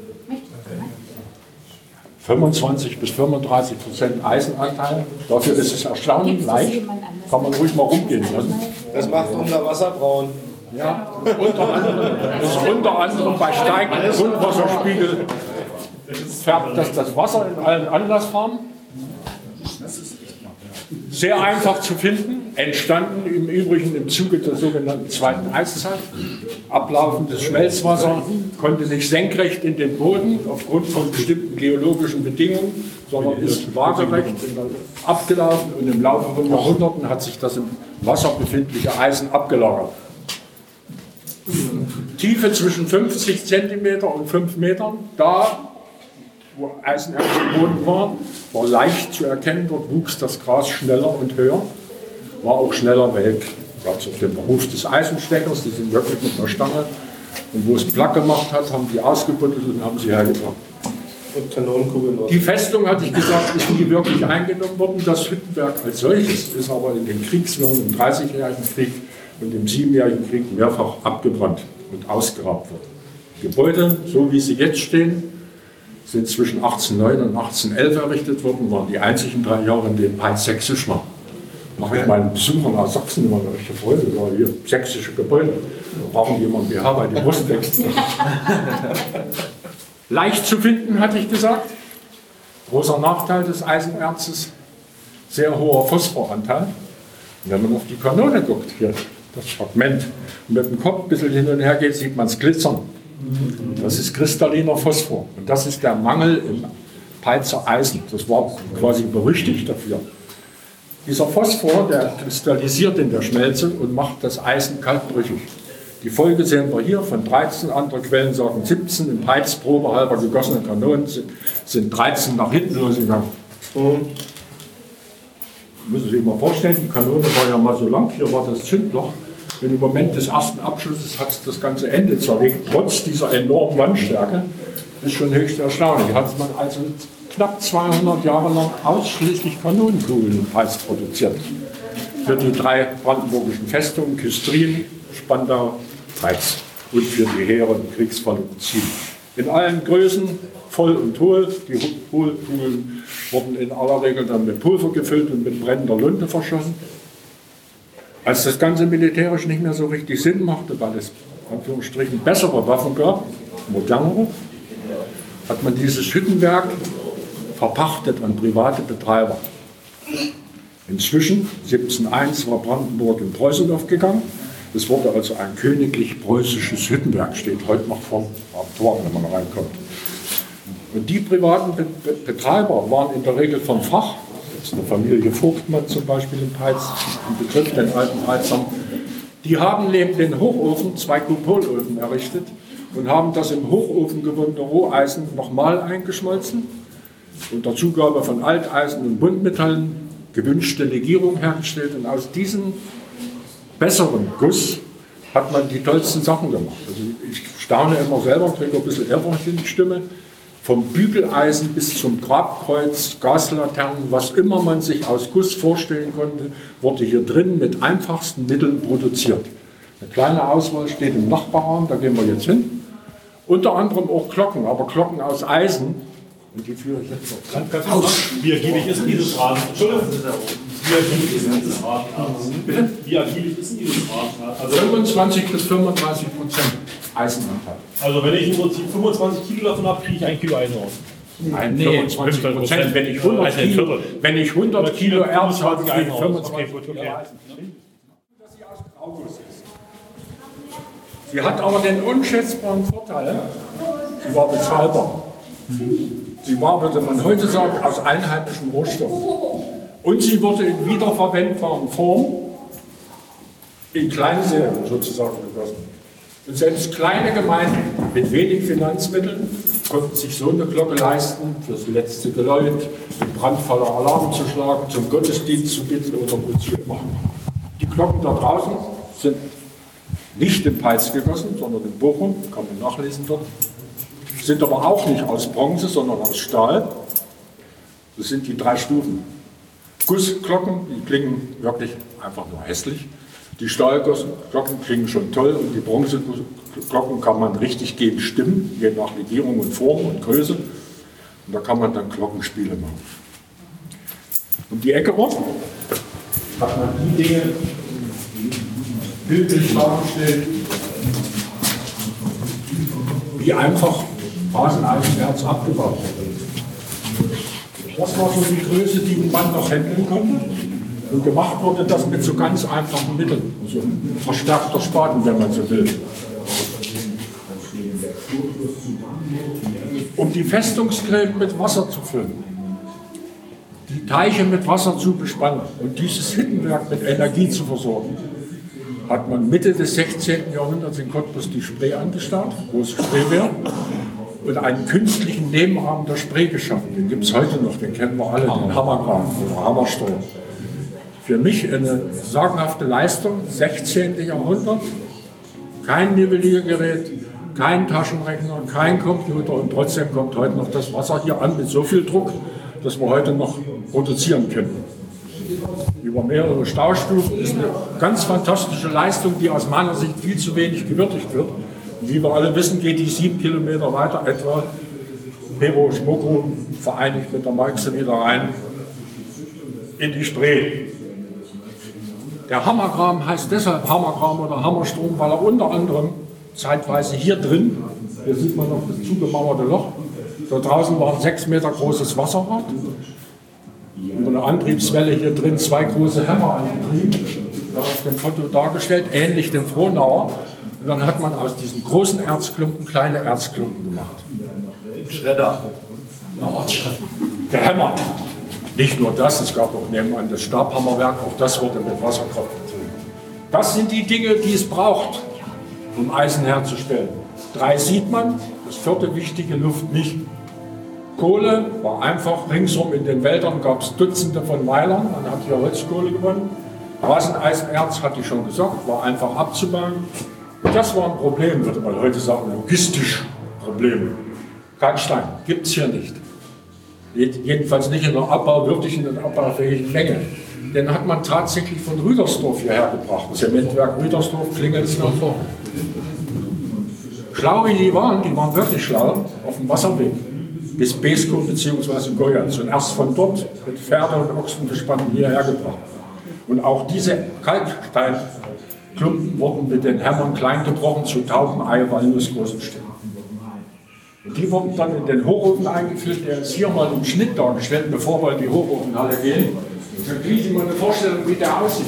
fünfundzwanzig bis fünfunddreißig Prozent Eisenanteil. Dafür ist es erstaunlich leicht. Kann man ruhig mal rumgehen lassen. Das macht unser Wasser braun. Ja, unter anderem, das ist unter anderem bei steigendem Grundwasserspiegel färbt das das Wasser in allen Anlassfarben. Sehr einfach zu finden. entstanden im Übrigen im Zuge der sogenannten zweiten Eiszeit. Ablaufendes Schmelzwasser konnte nicht senkrecht in den Boden aufgrund von bestimmten geologischen Bedingungen, sondern ist waagerecht abgelaufen und im Laufe von Jahrhunderten hat sich das im Wasser befindliche Eisen abgelagert. Tiefe zwischen fünfzig Zentimeter und fünf Metern, da wo Eisenerz im Boden war, war leicht zu erkennen, dort wuchs das Gras schneller und höher, war auch schneller weg. Da gab es auch den Beruf des Eisensteckers, die sind wirklich mit einer Stange. Und wo es Plack gemacht hat, haben die ausgebuddelt und haben sie hergebracht. Und Kanonenkugeln. Die Festung, hatte ich gesagt, ist nie wirklich eingenommen worden. Das Hüttenwerk als solches ist aber in den Kriegswirren im dreißigjährigen Krieg und im siebenjährigen Krieg mehrfach abgebrannt und ausgeraubt worden. Die Gebäude, so wie sie jetzt stehen, sind zwischen achtzehnhundertneun und achtzehnhundertelf errichtet worden, waren die einzigen drei Jahre, in denen Peitz sächsisch war. Mache ich meinen Besuchern aus Sachsen immer eine richtige Freude. Ja, hier, sächsische Gebäude. Da brauchen die immer ein B H, weil die Brust wächst. Leicht zu finden, hatte ich gesagt. Großer Nachteil des Eisenerzes, sehr hoher Phosphoranteil. Und wenn man auf die Kanone guckt, hier das Fragment, und mit dem Kopf ein bisschen hin und her geht, sieht man es glitzern. Das ist kristalliner Phosphor. Und das ist der Mangel im Peitzer Eisen. Das war quasi berüchtigt dafür. Dieser Phosphor, der kristallisiert in der Schmelze und macht das Eisen kaltbrüchig. Die Folge sehen wir hier von dreizehn, andere Quellen sagen siebzehn, im Peizprobe halber gegossene Kanonen sind, sind dreizehn nach hinten losgegangen. Und müssen Sie sich mal vorstellen, die Kanone war ja mal so lang, hier war das Zündloch. Und im Moment des ersten Abschusses hat es das ganze Ende zerlegt, trotz dieser enormen Wandstärke. Das ist schon höchst erstaunlich. Hat man also knapp zweihundert Jahre lang ausschließlich Kanonenkugeln in Peitz produziert. Für die drei brandenburgischen Festungen, Küstrin, Spandau, Peitz und für die Heere und kriegsverlorenen Ziele. In allen Größen, voll und hohl. Die Hohlkugeln wurden in aller Regel dann mit Pulver gefüllt und mit brennender Lunte verschossen. Als das Ganze militärisch nicht mehr so richtig Sinn machte, weil es in Anführungsstrichen bessere Waffen gab, modernere, hat man dieses Hüttenwerk verpachtet an private Betreiber. Inzwischen, siebzehnhunderteins, war Brandenburg in Preußen aufgegangen. Es wurde also ein königlich-preußisches Hüttenwerk, steht heute noch vor am Tor, wenn man reinkommt. Und die privaten Be Be Betreiber waren in der Regel vom Fach. Jetzt eine Familie Vogtmann zum Beispiel in Peitz, ein Begriff den alten Peizern. Die haben neben den Hochofen zwei Kupolöfen errichtet und haben das im Hochofen gewonnene Roheisen nochmal eingeschmolzen. Unter Zugabe von Alteisen und Buntmetallen gewünschte Legierung hergestellt. Und aus diesem besseren Guss hat man die tollsten Sachen gemacht. Also ich staune immer selber, kriege ein bisschen Ehrfurcht in die Stimme. Vom Bügeleisen bis zum Grabkreuz, Gaslaternen, was immer man sich aus Guss vorstellen konnte, wurde hier drin mit einfachsten Mitteln produziert. Eine kleine Auswahl steht im Nachbarraum, da gehen wir jetzt hin. Unter anderem auch Glocken, aber Glocken aus Eisen. Und die führe ich jetzt noch Ganz, ganz aus. Wie ergiebig ist dieses Rad? Entschuldigung. Wie ergiebig ist dieses Rad? Bitte? Wie ergiebig ist dieses Rad? Also fünfundzwanzig bis fünfunddreißig Prozent Eisenanteil. Also wenn ich im Prinzip fünfundzwanzig Kilo davon habe, kriege ich ein Kilo Eisen raus. Nein, nee, fünfundzwanzig Prozent. Wenn ich hundert Kilo, wenn ich hundert Kilo Erz habe, kriege ich fünfundzwanzig Kilo Eisen. Dass sie aus Grauguss ist. Sie hat aber den unschätzbaren Vorteil, sie war bezahlbar. Sie war, würde man heute sagen, aus einheimischen Rohstoffen. Und sie wurde in wiederverwendbaren Form in Kleinserien sozusagen gegossen. Und selbst kleine Gemeinden mit wenig Finanzmitteln konnten sich so eine Glocke leisten, fürs letzte Geläut, im Brandfall Alarm zu schlagen, zum Gottesdienst zu bitten oder wozu immer. Die Glocken da draußen sind nicht in Peitz gegossen, sondern in Bochum, kann man nachlesen dort. Sind aber auch nicht aus Bronze, sondern aus Stahl. Das sind die drei Stufen. Gussglocken, die klingen wirklich einfach nur hässlich. Die Stahlglocken klingen schon toll und die Bronzeglocken kann man richtig gegen stimmen, je nach Legierung und Form und Größe. Und da kann man dann Glockenspiele machen. Um die Ecke rum hat man die Dinge bildlich dargestellt, wie einfach Baseneisenerz abgebaut wurde. Das war so die Größe, die man noch handeln konnte. Und gemacht wurde das mit so ganz einfachen Mitteln. So ein verstärkter Spaten, wenn man so will. Um die Festungsgräben mit Wasser zu füllen, die Teiche mit Wasser zu bespannen und dieses Hüttenwerk mit Energie zu versorgen, hat man Mitte des sechzehnten Jahrhunderts in Cottbus die Spree angestarrt, große Spreewehr, und einen künstlichen Nebenarm der Spree geschaffen. Den gibt es heute noch, den kennen wir alle, den Hammergraben oder Hammersturm. Für mich eine sagenhafte Leistung, sechzehnten Jahrhundert, kein Nivelliergerät, kein Taschenrechner, kein Computer und trotzdem kommt heute noch das Wasser hier an mit so viel Druck, dass wir heute noch produzieren können. Über mehrere Staustufen ist eine ganz fantastische Leistung, die aus meiner Sicht viel zu wenig gewürdigt wird. Und wie wir alle wissen, geht die sieben Kilometer weiter etwa Pero Schmoko vereinigt mit der Marxe wieder rein in die Spree. Der Hammergraben heißt deshalb Hammergraben oder Hammersturm, weil er unter anderem zeitweise hier drin, hier sieht man noch das zugemauerte Loch, da draußen war ein sechs Meter großes Wasserrad. Über eine Antriebswelle hier drin zwei große Hämmer angetrieben, auf dem Foto dargestellt, ähnlich dem Frohnauer. Und dann hat man aus diesen großen Erzklumpen kleine Erzklumpen gemacht. Schredder. Gehämmert. Nicht nur das, es gab auch nebenan das Stabhammerwerk, auch das wurde mit Wasserkraft betrieben. Das sind die Dinge, die es braucht, um Eisen herzustellen. Drei sieht man, das vierte wichtige Luft nicht. Kohle war einfach, ringsum in den Wäldern gab es Dutzende von Meilern, man hat hier Holzkohle gewonnen. Raseineisenerz, hatte ich schon gesagt, war einfach abzubauen. Das war ein Problem, würde man heute sagen, logistisch Problem. Kein Stein, gibt es hier nicht. Jedenfalls nicht in einer abbauwürdigen und abbaufähigen Menge. Den hat man tatsächlich von Rüdersdorf hierher gebracht. Zementwerk Rüdersdorf klingelt es noch vor. Schlau wie die waren, die waren wirklich schlau, auf dem Wasserweg bis Beeskow bzw. Goyans und erst von dort mit Pferde und Ochsen bespannt hierher gebracht. Und auch diese Kalksteinklumpen wurden mit den Hämmern klein gebrochen zu Tauben, Ei, Walnuss, großen Stücken. Und die wurden dann in den Hochofen eingefüllt, der ist hier mal im Schnitt dargestellt, bevor wir in die Hochofenhalle gehen. Dann kriegen Sie mal eine Vorstellung, wie der aussieht.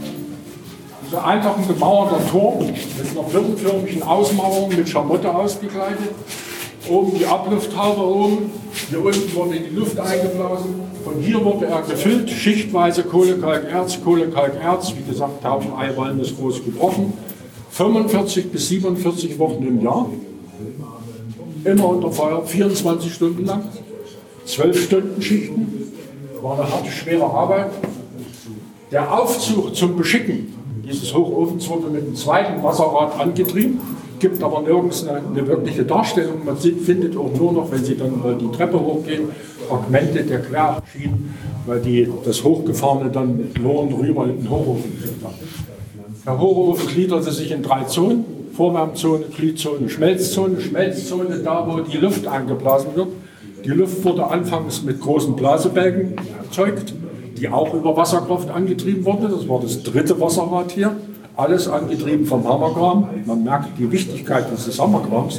So einfach ein gemauerter Turm mit einer birnenförmigen Ausmauerung mit Schamotte ausgekleidet. Oben die Ablufthaube oben, hier unten wurde in die Luft eingeblasen. Von hier wurde er gefüllt, schichtweise Kohle, Kalk, Erz, Kohle, Kalk, Erz, wie gesagt, Tauben, Ei, Walnuss groß gebrochen. fünfundvierzig bis siebenundvierzig Wochen im Jahr. Immer unter Feuer, vierundzwanzig Stunden lang. zwölf Stunden Schichten. War eine harte, schwere Arbeit. Der Aufzug zum Beschicken dieses Hochofens wurde mit einem zweiten Wasserrad angetrieben. Gibt aber nirgends eine, eine wirkliche Darstellung. Man findet auch nur noch, wenn Sie dann die Treppe hochgehen, Fragmente der Querschienen, weil die das Hochgefahrene dann mit Lohren rüber in den Hochofen geschickt haben. Der Hochofen gliederte sich in drei Zonen: Vorwärmzone, Glühzone, Schmelzzone. Schmelzzone, da wo die Luft eingeblasen wird. Die Luft wurde anfangs mit großen Blasebälgen erzeugt, die auch über Wasserkraft angetrieben wurden. Das war das dritte Wasserrad hier. Alles angetrieben vom Hammergraben. Man merkt die Wichtigkeit dieses Hammergrabens.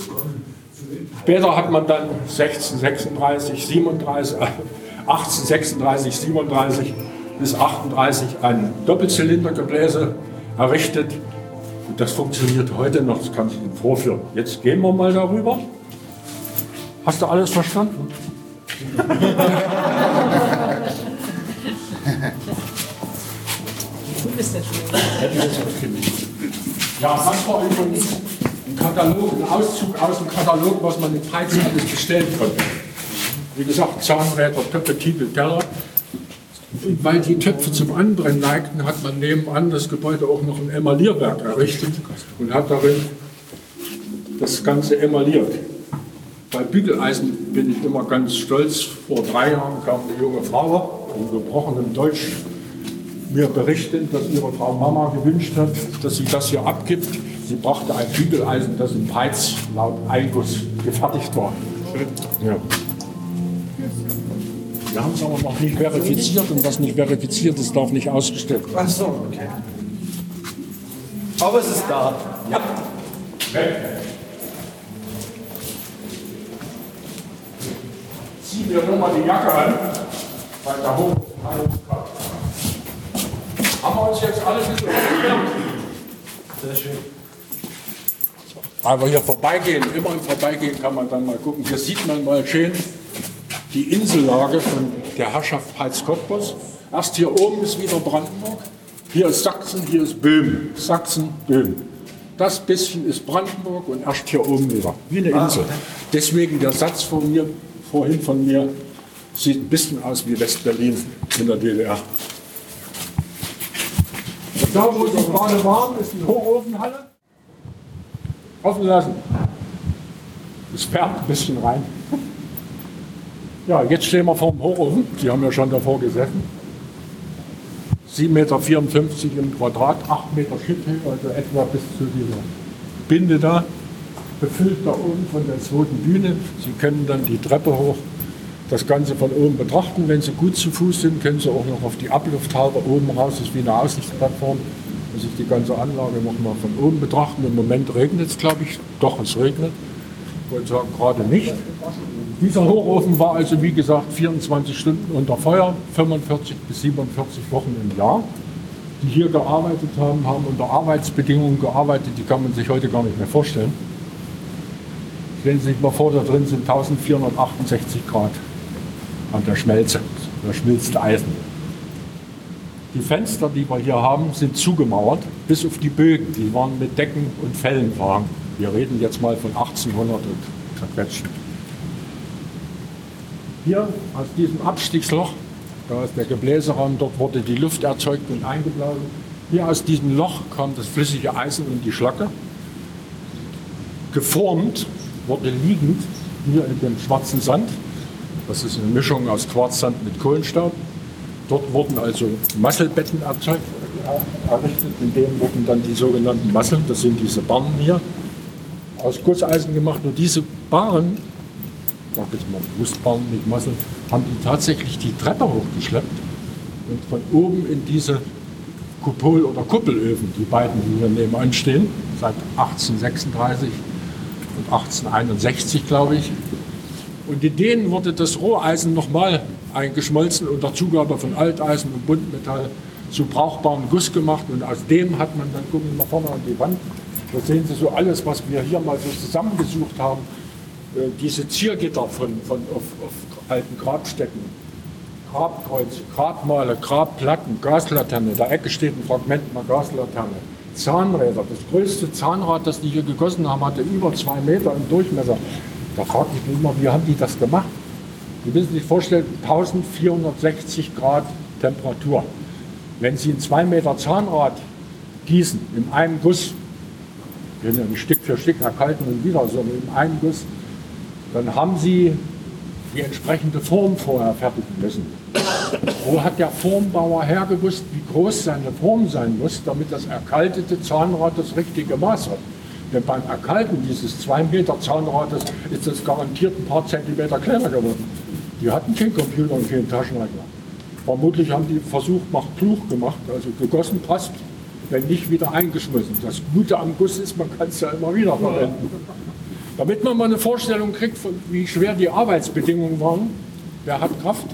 Später hat man dann sechzehnhundertsechsunddreißig, siebenunddreißig, achtzehnhundertsechsunddreißig, siebenunddreißig bis achtunddreißig ein Doppelzylindergebläse errichtet. Und das funktioniert heute noch, das kann ich Ihnen vorführen. Jetzt gehen wir mal darüber. Hast du alles verstanden? Ja, das war übrigens ein Katalog, ein Auszug aus dem Katalog, was man in Peitz alles bestellen konnte. Wie gesagt, Zahnräder, Töpfe, Titel, Teller. Und weil die Töpfe zum Anbrennen neigten, hat man nebenan das Gebäude auch noch ein Emalierwerk errichtet und hat darin das Ganze emaliert. Bei Bügeleisen bin ich immer ganz stolz. Vor drei Jahren kam eine junge Frau in gebrochenem Deutsch mir berichten, dass ihre Frau Mama gewünscht hat, dass sie das hier abgibt. Sie brachte ein Bügeleisen, das in Peitz laut Einguss gefertigt war. Ja. Wir haben es aber noch nicht verifiziert und was nicht verifiziert ist, darf nicht ausgestellt werden. Ach so, okay. Aber es ist da. Ja. Okay. Zieh mir nur mal die Jacke an, weil da hoch alles kann. Haben wir uns jetzt alle ein bisschen erklärt. Sehr schön. Aber hier vorbeigehen, immer im Vorbeigehen kann man dann mal gucken. Hier sieht man mal schön die Insellage von der Herrschaft Pfalz-Cottbus. Erst hier oben ist wieder Brandenburg. Hier ist Sachsen, hier ist Böhmen. Sachsen, Böhmen. Das bisschen ist Brandenburg und erst hier oben wieder. Wie eine Insel. Deswegen der Satz von mir, vorhin von mir, sieht ein bisschen aus wie West-Berlin in der D D R. Und da, wo Sie gerade waren, ist die Hochofenhalle. Offen lassen. Es färbt ein bisschen rein. Ja, jetzt stehen wir vor dem Hochofen. Sie haben ja schon davor gesessen. sieben Meter vierundfünfzig im Quadrat, acht Meter Schitthöhe, also etwa bis zu dieser Binde da. Befüllt da oben von der zweiten Bühne. Sie können dann die Treppe hoch das Ganze von oben betrachten. Wenn Sie gut zu Fuß sind, können Sie auch noch auf die Ablufthaube oben raus. Das ist wie eine Aussichtsplattform. Muss ich die ganze Anlage noch mal von oben betrachten. Im Moment regnet es, glaube ich. Doch, es regnet. Ich wollte sagen, gerade nicht. Dieser Hochofen war also, wie gesagt, vierundzwanzig Stunden unter Feuer, fünfundvierzig bis siebenundvierzig Wochen im Jahr. Die hier gearbeitet haben, haben unter Arbeitsbedingungen gearbeitet, die kann man sich heute gar nicht mehr vorstellen. Stellen Sie sich mal vor, da drin sind eintausendvierhundertachtundsechzig Grad an der Schmelze. Da schmilzt Eisen. Die Fenster, die wir hier haben, sind zugemauert, bis auf die Bögen. Die waren mit Decken und Fellen verhangen. Wir reden jetzt mal von achtzehnhundert und zerquetscht. Hier aus diesem Abstiegsloch, da ist der Gebläseraum, dort wurde die Luft erzeugt und eingeblasen. Hier aus diesem Loch kam das flüssige Eisen und die Schlacke. Geformt wurde liegend hier in dem schwarzen Sand. Das ist eine Mischung aus Quarzsand mit Kohlenstaub. Dort wurden also Masselbetten erzeugt, errichtet, in denen wurden dann die sogenannten Masseln, das sind diese Barren hier, aus Gusseisen gemacht. Und diese Barren, ich sag jetzt mal Brustbarren, nicht Masseln, haben die tatsächlich die Treppe hochgeschleppt und von oben in diese Kupol- oder Kuppelöfen, die beiden, die hier nebenan stehen, seit achtzehnhundertsechsunddreißig und achtzehnhunderteinundsechzig, glaube ich. Und in denen wurde das Roheisen nochmal eingeschmolzen unter Zugabe von Alteisen und Buntmetall zu brauchbaren Guss gemacht. Und aus dem hat man dann, gucken wir mal vorne an die Wand, da sehen Sie so alles, was wir hier mal so zusammengesucht haben. Äh, diese Ziergitter von, von auf, auf alten Grabstätten, Grabkreuze, Grabmale, Grabplatten, Gaslaterne. Da Ecke steht ein Fragment einer Gaslaterne. Zahnräder. Das größte Zahnrad, das die hier gegossen haben, hatte über zwei Meter im Durchmesser. Da frage ich mich immer, wie haben die das gemacht? Sie müssen sich vorstellen, eintausendvierhundertsechzig Grad Temperatur. Wenn Sie ein zwei Meter Zahnrad gießen, in einem Guss, können ja nicht Stück für Stück erkalten und wieder, sondern in einem Guss, dann haben Sie die entsprechende Form vorher fertigen müssen. Wo hat der Formbauer hergewusst, wie groß seine Form sein muss, damit das erkaltete Zahnrad das richtige Maß hat? Denn beim Erkalten dieses zwei Meter Zahnrades ist das garantiert ein paar Zentimeter kleiner geworden. Die hatten keinen Computer und keinen Taschenrechner. Vermutlich haben die Versuch macht klug gemacht, also gegossen passt, wenn nicht wieder eingeschmissen. Das Gute am Guss ist, man kann es ja immer wieder verwenden. Damit man mal eine Vorstellung kriegt, von wie schwer die Arbeitsbedingungen waren, wer hat Kraft?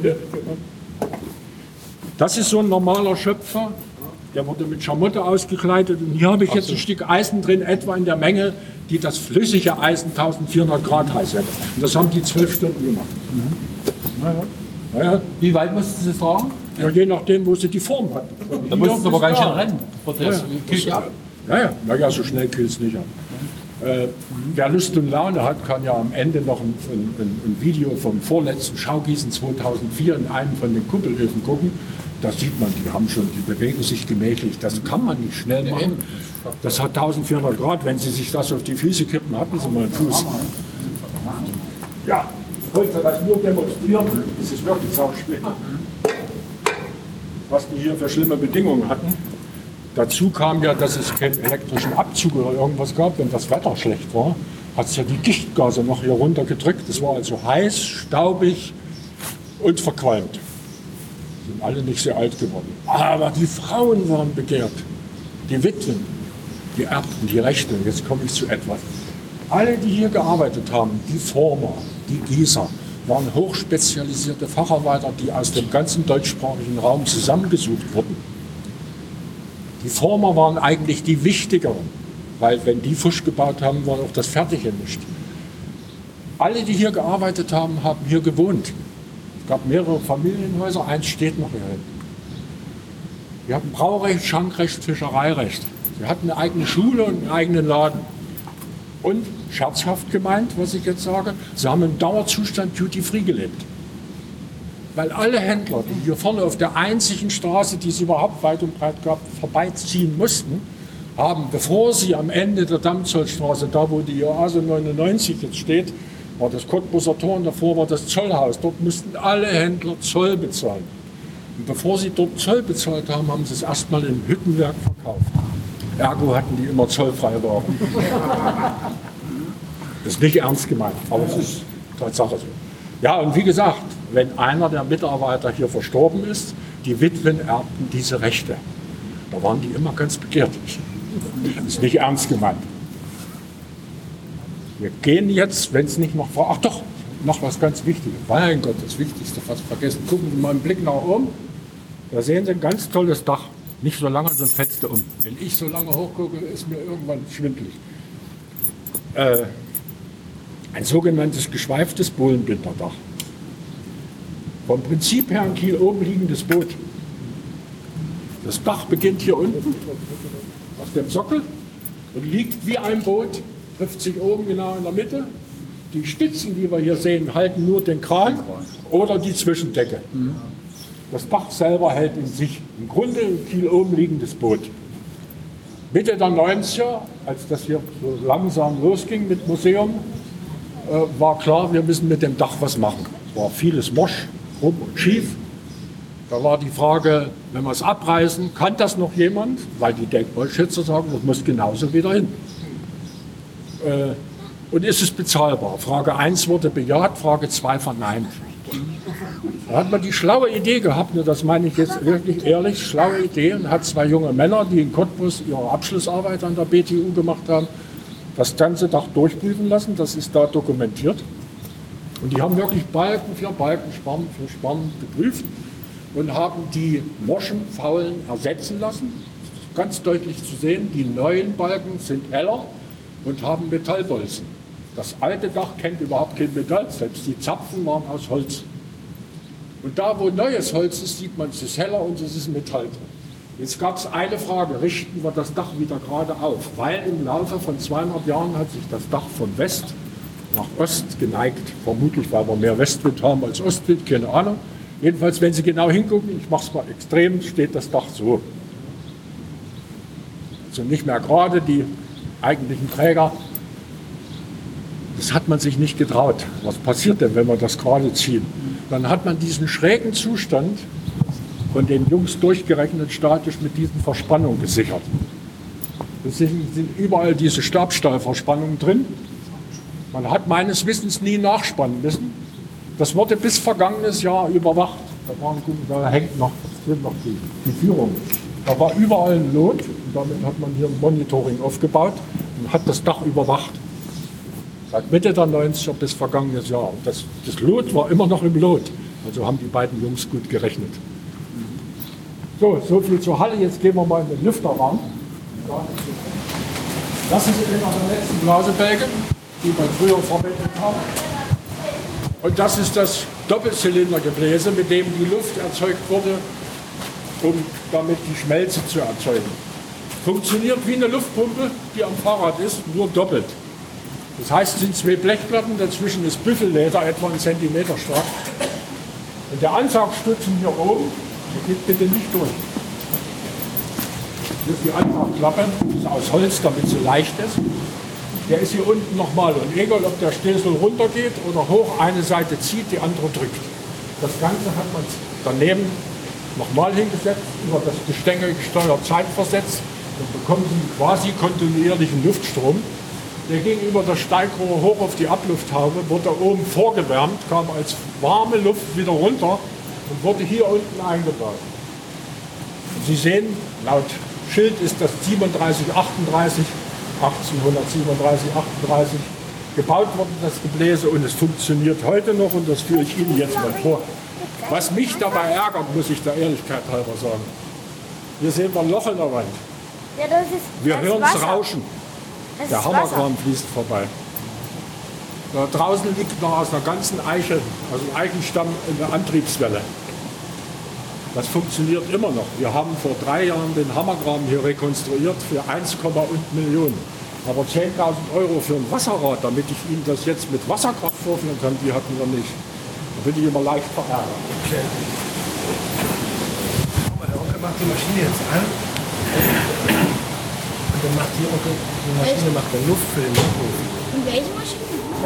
Das ist so ein normaler Schöpfer, der wurde mit Schamotte ausgekleidet. Und hier habe ich jetzt ein Stück Eisen drin, etwa in der Menge, die das flüssige Eisen eintausendvierhundert Grad heiß hätte. Und das haben die zwölf Stunden gemacht. Mhm. Naja. Naja. Wie weit mussten Sie es tragen? Ja, je nachdem, wo sie die Form hatten. Da mussten Sie aber ganz schön rennen. Das Ja, kühlt ab. Naja, naja, so schnell kühlt es nicht ab. Äh, wer Lust und Laune hat, kann ja am Ende noch ein, ein, ein Video vom vorletzten Schaugießen zweitausendvier in einem von den Kuppelöfen gucken. Da sieht man, die haben schon, die bewegen sich gemächlich. Das kann man nicht schnell machen. Das hat eintausendvierhundert Grad. Wenn Sie sich das auf die Füße kippen, hatten Sie mal einen Fuß. Ja, ich wollte das nur demonstrieren. Es ist wirklich sauschwer. Was die hier für schlimme Bedingungen hatten. Dazu kam ja, dass es keinen elektrischen Abzug oder irgendwas gab. Wenn das Wetter schlecht war, hat es ja die Gichtgase noch hier runtergedrückt. Es war also heiß, staubig und verqualmt. Sind alle nicht sehr alt geworden. Aber die Frauen waren begehrt. Die Witwen, die Erbten, die Rechte. Jetzt komme ich zu etwas. Alle, die hier gearbeitet haben, die Former, die Gießer, waren hochspezialisierte Facharbeiter, die aus dem ganzen deutschsprachigen Raum zusammengesucht wurden. Die Former waren eigentlich die wichtigeren, weil wenn die Fusch gebaut haben, war auch das Fertige nicht. Alle, die hier gearbeitet haben, haben hier gewohnt. Es gab mehrere Familienhäuser, eins steht noch hier hinten. Wir hatten Braurecht, Schankrecht, Fischereirecht. Wir hatten eine eigene Schule und einen eigenen Laden. Und scherzhaft gemeint, was ich jetzt sage, sie haben im Dauerzustand Duty-Free gelebt. Weil alle Händler, die hier vorne auf der einzigen Straße, die es überhaupt weit und breit gab, vorbeiziehen mussten, haben, bevor sie am Ende der Dammzollstraße, da wo die Oase neunundneunzig jetzt steht, war das Cottbuser Tor und davor war das Zollhaus. Dort mussten alle Händler Zoll bezahlen. Und bevor sie dort Zoll bezahlt haben, haben sie es erstmal im Hüttenwerk verkauft. Ergo hatten die immer zollfreie Waren. Das ist nicht ernst gemeint, aber es ist Tatsache so. Ja, und wie gesagt, wenn einer der Mitarbeiter hier verstorben ist, die Witwen erbten diese Rechte. Da waren die immer ganz begehrt. Das ist nicht ernst gemeint. Wir gehen jetzt, wenn es nicht noch vor. Ach doch, noch was ganz Wichtiges. Mein Gott, das Wichtigste fast vergessen. Gucken Sie mal einen Blick nach oben. Da sehen Sie ein ganz tolles Dach. Nicht so lange, sonst fällst du um. Wenn ich so lange hochgucke, ist mir irgendwann schwindelig. Äh, ein sogenanntes geschweiftes Bohlenbinderdach. Vom Prinzip her ein Kiel oben liegendes Boot. Das Dach beginnt hier unten auf dem Sockel und liegt wie ein Boot, trifft sich oben genau in der Mitte. Die Stützen, die wir hier sehen, halten nur den Kran oder die Zwischendecke. Das Dach selber hält in sich im Grunde ein Kiel oben liegendes Boot. Mitte der neunziger, als das hier so langsam losging mit Museum, äh, war klar, wir müssen mit dem Dach was machen. Es war vieles morsch, krumm und schief. Da war die Frage, wenn wir es abreißen, kann das noch jemand? Weil die Denkmalschützer sagen, das muss genauso wieder hin. Äh, und ist es bezahlbar? Frage eins wurde bejaht, Frage zwei verneint. Da hat man die schlaue Idee gehabt, nur das meine ich jetzt wirklich ehrlich, schlaue Idee, und hat zwei junge Männer, die in Cottbus ihre Abschlussarbeit an der B T U gemacht haben, das ganze Dach durchprüfen lassen, das ist da dokumentiert. Und die haben wirklich Balken für Balken, Spann für Spann geprüft und haben die morschen Faulen ersetzen lassen. Ganz deutlich zu sehen, die neuen Balken sind heller und haben Metallbolzen. Das alte Dach kennt überhaupt kein Metall, selbst die Zapfen waren aus Holz. Und da, wo neues Holz ist, sieht man, es ist heller und es ist Metall drin. Jetzt gab es eine Frage, richten wir das Dach wieder gerade auf? Weil im Laufe von zweihundert Jahren hat sich das Dach von West nach Ost geneigt. Vermutlich, weil wir mehr Westwind haben als Ostwind, keine Ahnung. Jedenfalls, wenn Sie genau hingucken, ich mache es mal extrem, steht das Dach so. Also nicht mehr gerade, die eigentlichen Träger. Das hat man sich nicht getraut. Was passiert denn, wenn wir das gerade ziehen? Dann hat man diesen schrägen Zustand von den Jungs durchgerechnet statisch mit diesen Verspannungen gesichert. Es sind, sind überall diese Stabstahlverspannungen drin. Man hat meines Wissens nie nachspannen müssen. Das wurde bis vergangenes Jahr überwacht. Da, waren, da hängt noch, das noch die, die Führung. Da war überall ein Lot und damit hat man hier ein Monitoring aufgebaut und hat das Dach überwacht. Seit Mitte der neunziger bis vergangenes Jahr. Und das, das Lot war immer noch im Lot. Also haben die beiden Jungs gut gerechnet. So, so viel zur Halle. Jetzt gehen wir mal in den Lüfterraum. Das ist einer der letzten Blasebälge, die wir früher verwendet haben. Und das ist das Doppelzylindergebläse, mit dem die Luft erzeugt wurde, um damit die Schmelze zu erzeugen. Funktioniert wie eine Luftpumpe, die am Fahrrad ist, nur doppelt. Das heißt, es sind zwei Blechplatten, dazwischen ist Büffelleder, etwa einen Zentimeter stark. Und der Ansaugstützen hier oben, der geht bitte nicht durch. Das ist die Ansaugklappe, die ist aus Holz, damit sie leicht ist. Der ist hier unten nochmal. Und egal, ob der Stesel runtergeht oder hoch, eine Seite zieht, die andere drückt. Das Ganze hat man daneben nochmal hingesetzt, über das Gestänge gesteuert zeitversetzt. Dann bekommen Sie quasi kontinuierlichen Luftstrom. Der ging über das Steigrohr hoch auf die Ablufthaube, wurde oben vorgewärmt, kam als warme Luft wieder runter und wurde hier unten eingebaut. Und Sie sehen, laut Schild ist das siebenunddreißig achtunddreißig, achtzehnhundertsiebenunddreißig achtunddreißig gebaut worden, das Gebläse, und es funktioniert heute noch, und das führe ich Ihnen jetzt mal vor. Was mich dabei ärgert, muss ich der Ehrlichkeit halber sagen. Hier sehen wir ein Loch in der Wand. Ja, das ist Wir das hören es Wasser. rauschen. Das Der ist Wasser. Hammerkram fließt vorbei. Da draußen liegt noch aus einer ganzen Eiche, aus dem Eichenstamm, eine Antriebswelle. Das funktioniert immer noch. Wir haben vor drei Jahren den Hammerkram hier rekonstruiert für eins Komma fünf Millionen. Aber zehntausend Euro für ein Wasserrad, damit ich Ihnen das jetzt mit Wasserkraft vorführen kann, die hatten wir nicht. Da bin ich immer leicht verärgert. Okay. Guck mal, der Onkel macht die Maschine jetzt an. Und dann macht die Onkel, die Maschine macht dann Luft für den Backofen. Und welche Maschine?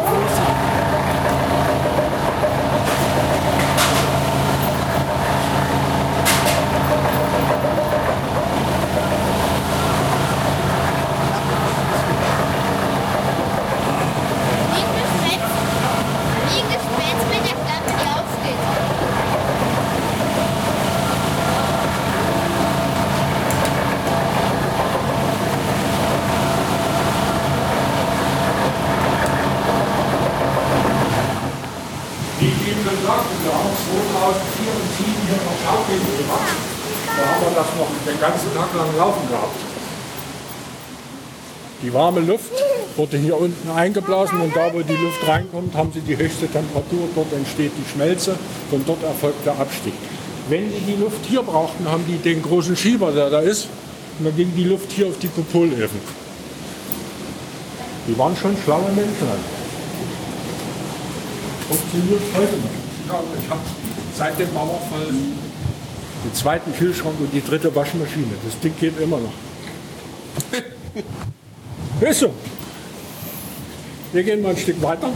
Liegendes Bett. Liegendes Bett mit der Klappe, die aufgeht. Wie ich Ihnen gesagt habe, wir haben zweitausendvier und zweitausendsieben hier noch Schaukeln gemacht. Da haben wir das noch den ganzen Tag lang laufen gehabt. Die warme Luft wurde hier unten eingeblasen und da, wo die Luft reinkommt, haben sie die höchste Temperatur. Dort entsteht die Schmelze, von dort erfolgt der Abstieg. Wenn die die Luft hier brauchten, haben die den großen Schieber, der da ist, und dann ging die Luft hier auf die Kupolöfen. Die waren schon schlaue Menschen. Funktioniert heute noch. Ja, ich habe seit dem Mauerfall den zweiten Kühlschrank und die dritte Waschmaschine. Das Ding geht immer noch. Ist so. Wir gehen mal ein Stück weiter.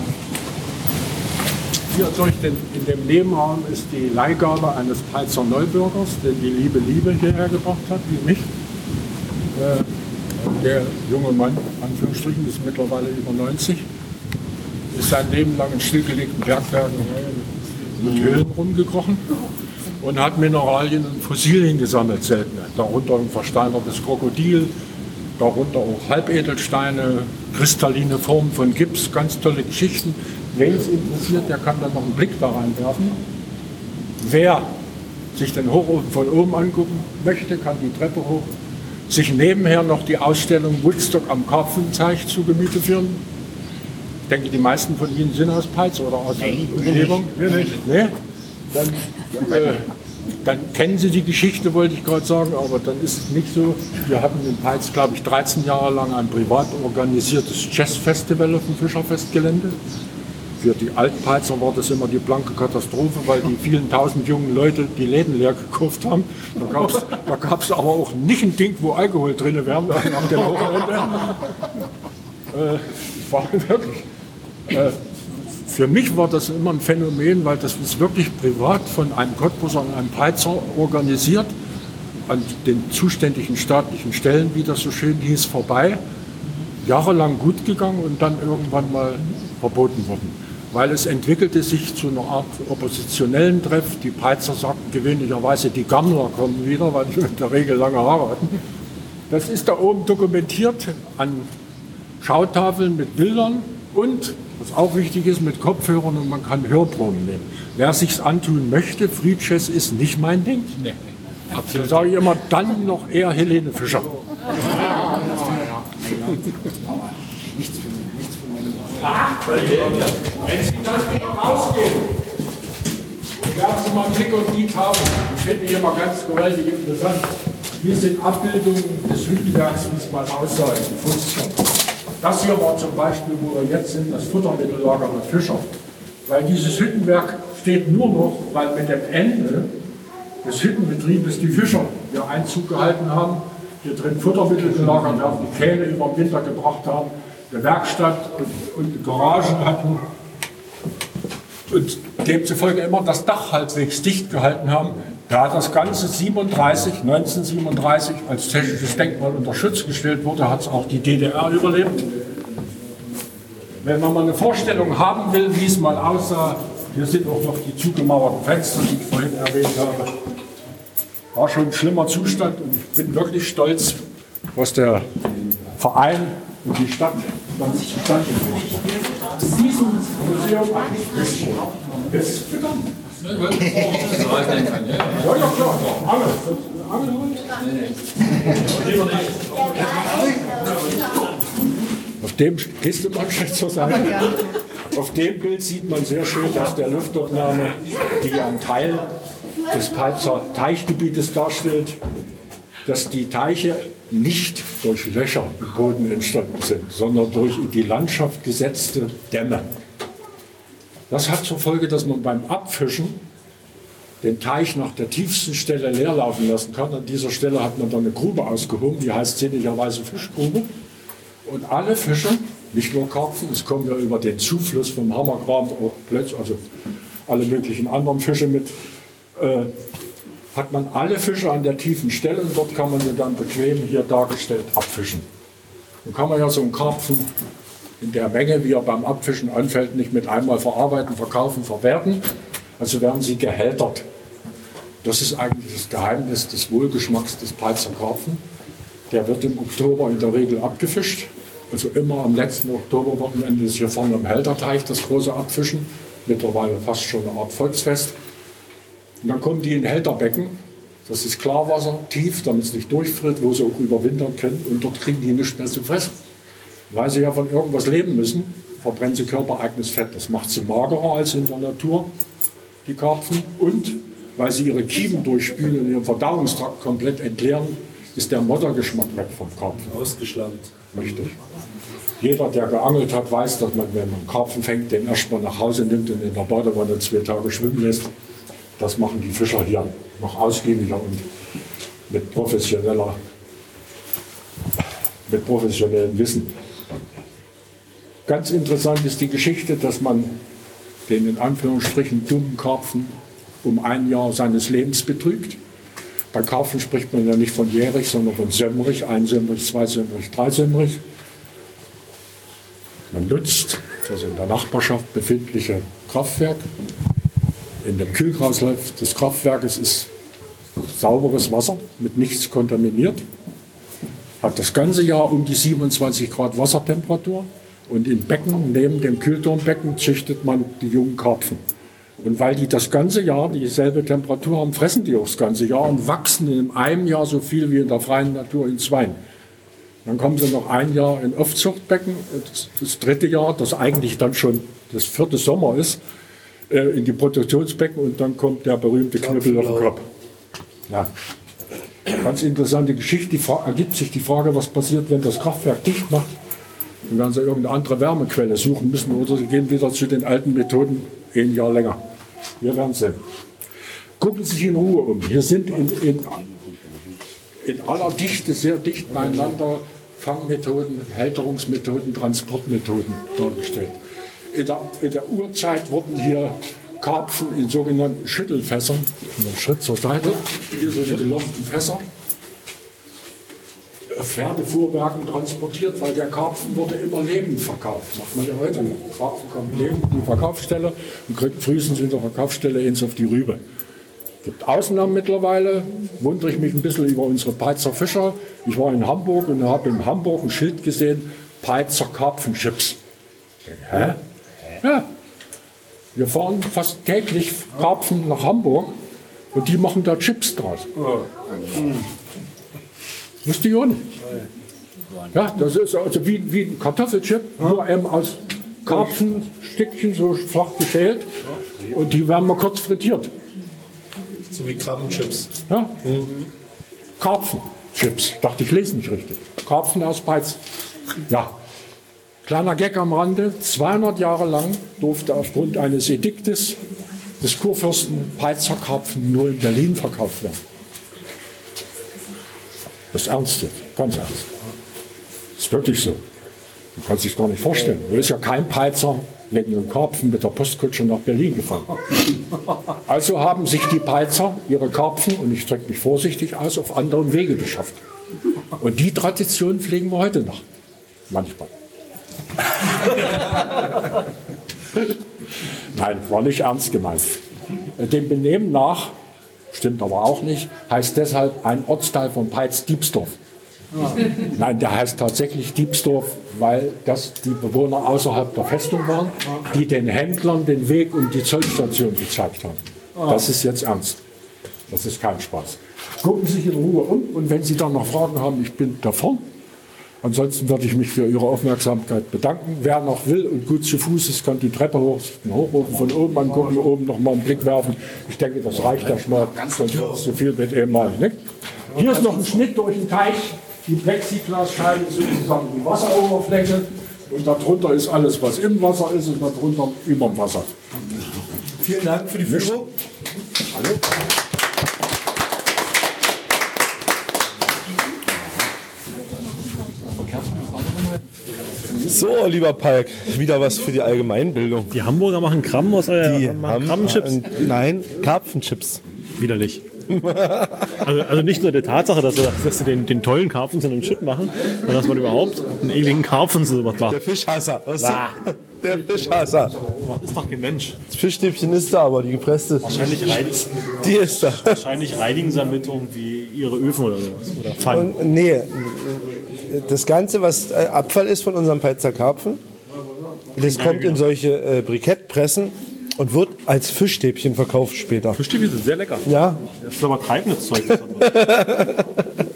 Hier durch den, in dem Nebenraum ist die Leihgabe eines Peitzer Neubürgers, der die liebe Liebe hierher gebracht hat, wie mich. Äh, der junge Mann, Anführungsstrichen, ist mittlerweile über neunzig. Ist sein Leben lang in stillgelegten Bergwerken mit Höhlen rumgekrochen und hat Mineralien und Fossilien gesammelt, seltene. Darunter ein versteinertes Krokodil, darunter auch Halbedelsteine, kristalline Formen von Gips, ganz tolle Geschichten. Wen es interessiert, der kann dann noch einen Blick da reinwerfen. Wer sich den Hochofen von oben angucken möchte, kann die Treppe hoch, sich nebenher noch die Ausstellung Woodstock am Karpfenteich zu Gemüte führen. Ich denke, die meisten von Ihnen sind aus Peitz oder aus der Umgebung. Wir nicht. Nee? Dann, äh, dann kennen Sie die Geschichte, wollte ich gerade sagen, aber dann ist es nicht so. Wir hatten in Peitz, glaube ich, dreizehn Jahre lang ein privat organisiertes Jazzfestival auf dem Fischerfestgelände. Für die Altpeizer war das immer die blanke Katastrophe, weil die vielen tausend jungen Leute die Läden leer gekauft haben. Da gab es da gab's aber auch nicht ein Ding, wo Alkohol drin wäre am dem Wochenende. Äh, war wirklich, äh, für mich war das immer ein Phänomen, weil das ist wirklich privat von einem Cottbuser und einem Peizer organisiert, an den zuständigen staatlichen Stellen, wie das so schön hieß, vorbei. Jahrelang gut gegangen und dann irgendwann mal verboten worden. Weil es entwickelte sich zu einer Art oppositionellen Treff. Die Peizer sagten gewöhnlicherweise, die Gammler kommen wieder, weil sie in der Regel lange Haare hatten. Das ist da oben dokumentiert an Schautafeln mit Bildern und, was auch wichtig ist, mit Kopfhörern und man kann Hörproben nehmen. Wer sich's antun möchte, Free Jazz ist nicht mein Ding. Nee. Da sage ich immer, dann noch eher Helene Fischer. Nichts für mich, nichts für meine Frau. Wenn Sie das wieder rausgehen, werden Sie mal einen Blick auf die Tafel. Ich finde die immer ganz gewaltig interessant. Hier sind Abbildungen des Hüttenwerks, wie es mal aussah in den fünfzigern. Das hier war zum Beispiel, wo wir jetzt sind, das Futtermittellager mit Fischer. Weil dieses Hüttenwerk steht nur noch, weil mit dem Ende des Hüttenbetriebes die Fischer hier Einzug gehalten haben, hier drin Futtermittel gelagert haben, die Kähne über den Winter gebracht haben, eine Werkstatt und, und Garagen hatten und demzufolge immer das Dach halbwegs dicht gehalten haben. Da das Ganze siebenunddreißig, neunzehnhundertsiebenunddreißig als technisches Denkmal unter Schutz gestellt wurde, hat es auch die D D R überlebt. Wenn man mal eine Vorstellung haben will, wie es mal aussah, hier sind auch noch die zugemauerten Fenster, die ich vorhin erwähnt habe. War schon ein schlimmer Zustand und ich bin wirklich stolz, was der Verein und die Stadt dann zustande gebracht hat. In diesem Museum ist füttern. Ja, ja, klar, alles. Angelhund? Auf dem, gehst du mal schlecht zur Seite? Auf dem Bild sieht man sehr schön, dass der Luftaufnahme, die einen Teil des Peitzer Teichgebietes darstellt, dass die Teiche nicht durch Löcher im Boden entstanden sind, sondern durch in die Landschaft gesetzte Dämme. Das hat zur Folge, dass man beim Abfischen den Teich nach der tiefsten Stelle leer laufen lassen kann. An dieser Stelle hat man dann eine Grube ausgehoben, die heißt sinnigerweise Fischgrube. Und alle Fische, nicht nur Karpfen, es kommen ja über den Zufluss vom Hammergraben auch Plötz, also alle möglichen anderen Fische mit, äh, hat man alle Fische an der tiefen Stelle und dort kann man sie dann bequem hier dargestellt abfischen. Dann kann man ja so einen Karpfen in der Menge, wie er beim Abfischen anfällt, nicht mit einmal verarbeiten, verkaufen, verwerten. Also werden sie gehältert. Das ist eigentlich das Geheimnis des Wohlgeschmacks des Peitzer Karpfen. Der wird im Oktober in der Regel abgefischt. Also immer am letzten Oktoberwochenende ist hier vorne am Hälterteich das große Abfischen. Mittlerweile fast schon eine Art Volksfest. Und dann kommen die in Hälterbecken. Das ist Klarwasser, tief, damit es nicht durchfriert, wo sie auch überwintern können. Und dort kriegen die nichts mehr zu fressen. Weil sie ja von irgendwas leben müssen, verbrennen sie körpereigenes Fett. Das macht sie magerer als in der Natur, die Karpfen. Und weil sie ihre Kiemen durchspülen und ihren Verdauungstrakt komplett entleeren, ist der Moddergeschmack weg vom Karpfen. Ausgeschlammt. Richtig. Jeder, der geangelt hat, weiß, dass man, wenn man Karpfen fängt, den erstmal nach Hause nimmt und in der Badewanne zwei Tage schwimmen lässt. Das machen die Fischer hier noch ausgiebiger und mit professioneller, mit professionellem Wissen. Ganz interessant ist die Geschichte, dass man den in Anführungsstrichen dummen Karpfen um ein Jahr seines Lebens betrügt. Bei Karpfen spricht man ja nicht von jährig, sondern von sömmerig, einsömmerig, zweisömmerig, dreisömmerig. Man nutzt das in der Nachbarschaft befindliche Kraftwerk. In dem Kühlkreislauf des Kraftwerkes ist sauberes Wasser, mit nichts kontaminiert. Hat das ganze Jahr um die siebenundzwanzig Grad Wassertemperatur. Und in Becken, neben dem Kühlturmbecken, züchtet man die jungen Karpfen. Und weil die das ganze Jahr dieselbe Temperatur haben, fressen die auch das ganze Jahr und wachsen in einem Jahr so viel wie in der freien Natur in zwei. Dann kommen sie noch ein Jahr in Aufzuchtbecken, das, das dritte Jahr, das eigentlich dann schon das vierte Sommer ist, äh, in die Produktionsbecken und dann kommt der berühmte Knüppel auf den Kopf. Ja. Ganz interessante Geschichte, die ergibt sich die Frage, was passiert, wenn das Kraftwerk dicht macht. Dann werden sie irgendeine andere Wärmequelle suchen müssen oder sie gehen wieder zu den alten Methoden ein Jahr länger. Wir werden sehen. Gucken Sie sich in Ruhe um. Hier sind in, in, in aller Dichte, sehr dicht beieinander Fangmethoden, Hälterungsmethoden, Transportmethoden dargestellt. In der, in der Urzeit wurden hier Karpfen in sogenannten Schüttelfässern, einen Schritt zur Seite, hier so die gelochten Fässer, Pferdefuhrwerken transportiert, weil der Karpfen wurde immer lebend verkauft. Macht man ja heute. Der Karpfen kommt lebend in die Verkaufsstelle und kriegt frühestens in der Verkaufsstelle eins auf die Rübe. Es gibt Ausnahmen mittlerweile. Wundere ich mich ein bisschen über unsere Peitzer Fischer. Ich war in Hamburg und habe in Hamburg ein Schild gesehen, Peitzer Karpfenchips. Hä? Ja. Wir fahren fast täglich Karpfen nach Hamburg und die machen da Chips draus. Wusste ich auch nicht. Ja, das ist also wie, wie ein Kartoffelchip, nur eben aus Karpfenstückchen so flach geschält und die werden mal kurz frittiert. So wie Krabbenchips. Ja? Mhm. Karpfenchips. Dachte ich, lese nicht richtig. Karpfen aus Peitz. Ja. Kleiner Gag am Rande. zweihundert Jahre lang durfte aufgrund eines Ediktes des Kurfürsten Peitzer Karpfen nur in Berlin verkauft werden. Das ist ernst jetzt, ganz ernst. Das ist wirklich so. Man kann sich gar nicht vorstellen. Da ist ja kein Peitzer wegen einem Karpfen mit der Postkutsche nach Berlin gefahren. Also haben sich die Peitzer ihre Karpfen, und ich drücke mich vorsichtig aus, auf anderem Wege beschafft. Und die Tradition pflegen wir heute noch. Manchmal. Nein, war nicht ernst gemeint. Dem Benehmen nach, stimmt aber auch nicht, heißt deshalb ein Ortsteil von Peitz Diebsdorf. Nein, der heißt tatsächlich Diebsdorf, weil das die Bewohner außerhalb der Festung waren, die den Händlern den Weg und die Zollstation gezeigt haben. Das ist jetzt ernst. Das ist kein Spaß. Gucken Sie sich in Ruhe um und wenn Sie dann noch Fragen haben, ich bin da vorn. Ansonsten würde ich mich für Ihre Aufmerksamkeit bedanken. Wer noch will und gut zu Fuß ist, kann die Treppe hoch, den Hochofen von oben angucken, oben noch mal einen Blick werfen. Ich denke, das reicht ja schon mal. Sonst wird es zu viel mit eben mal. Ne? Hier ist noch ein Schnitt durch den Teich. Die Plexiglasscheibe ist sozusagen die Wasseroberfläche. Und darunter ist alles, was im Wasser ist und darunter über dem Wasser. Vielen Dank für die Führung. Hallo. So, lieber Palk, wieder was für die Allgemeinbildung. Die Hamburger machen Krabben aus eurer Die machen Krabbenchips? Äh, nein, Karpfenchips. Widerlich. Also, also nicht nur die Tatsache, dass sie, dass sie den, den tollen Karpfen zu einem Chip machen, sondern dass man überhaupt einen ekligen Karpfen zu sowas macht. Der Fischhasser. Weißt Ah. du? Der Fischhasser. Das ist doch kein Mensch. Das Fischstäbchen ist da, aber die gepresste, Wahrscheinlich reinigen, die ist da. wahrscheinlich reinigen sie damit irgendwie ihre Öfen oder sowas. Oder Pfannen. Und, nee, das Ganze, was äh, Abfall ist von unserem Peitzer Karpfen, das kommt in solche äh, Brikettpressen und wird als Fischstäbchen verkauft später. Fischstäbchen sind sehr lecker. Ja. Das ist aber treibendes Zeug. Das da drin.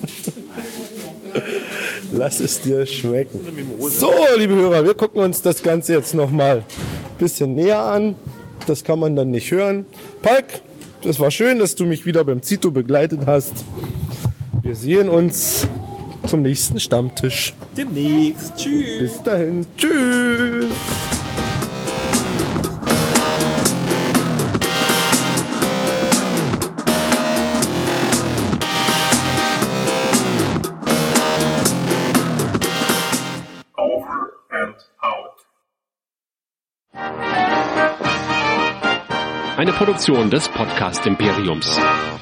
Lass es dir schmecken. So, liebe Hörer, wir gucken uns das Ganze jetzt noch mal ein bisschen näher an. Das kann man dann nicht hören. Palk, das war schön, dass du mich wieder beim Zito begleitet hast. Wir sehen uns zum nächsten Stammtisch. Demnächst. Tschüss. Bis dahin. Tschüss. Eine Produktion des Podcast Imperiums.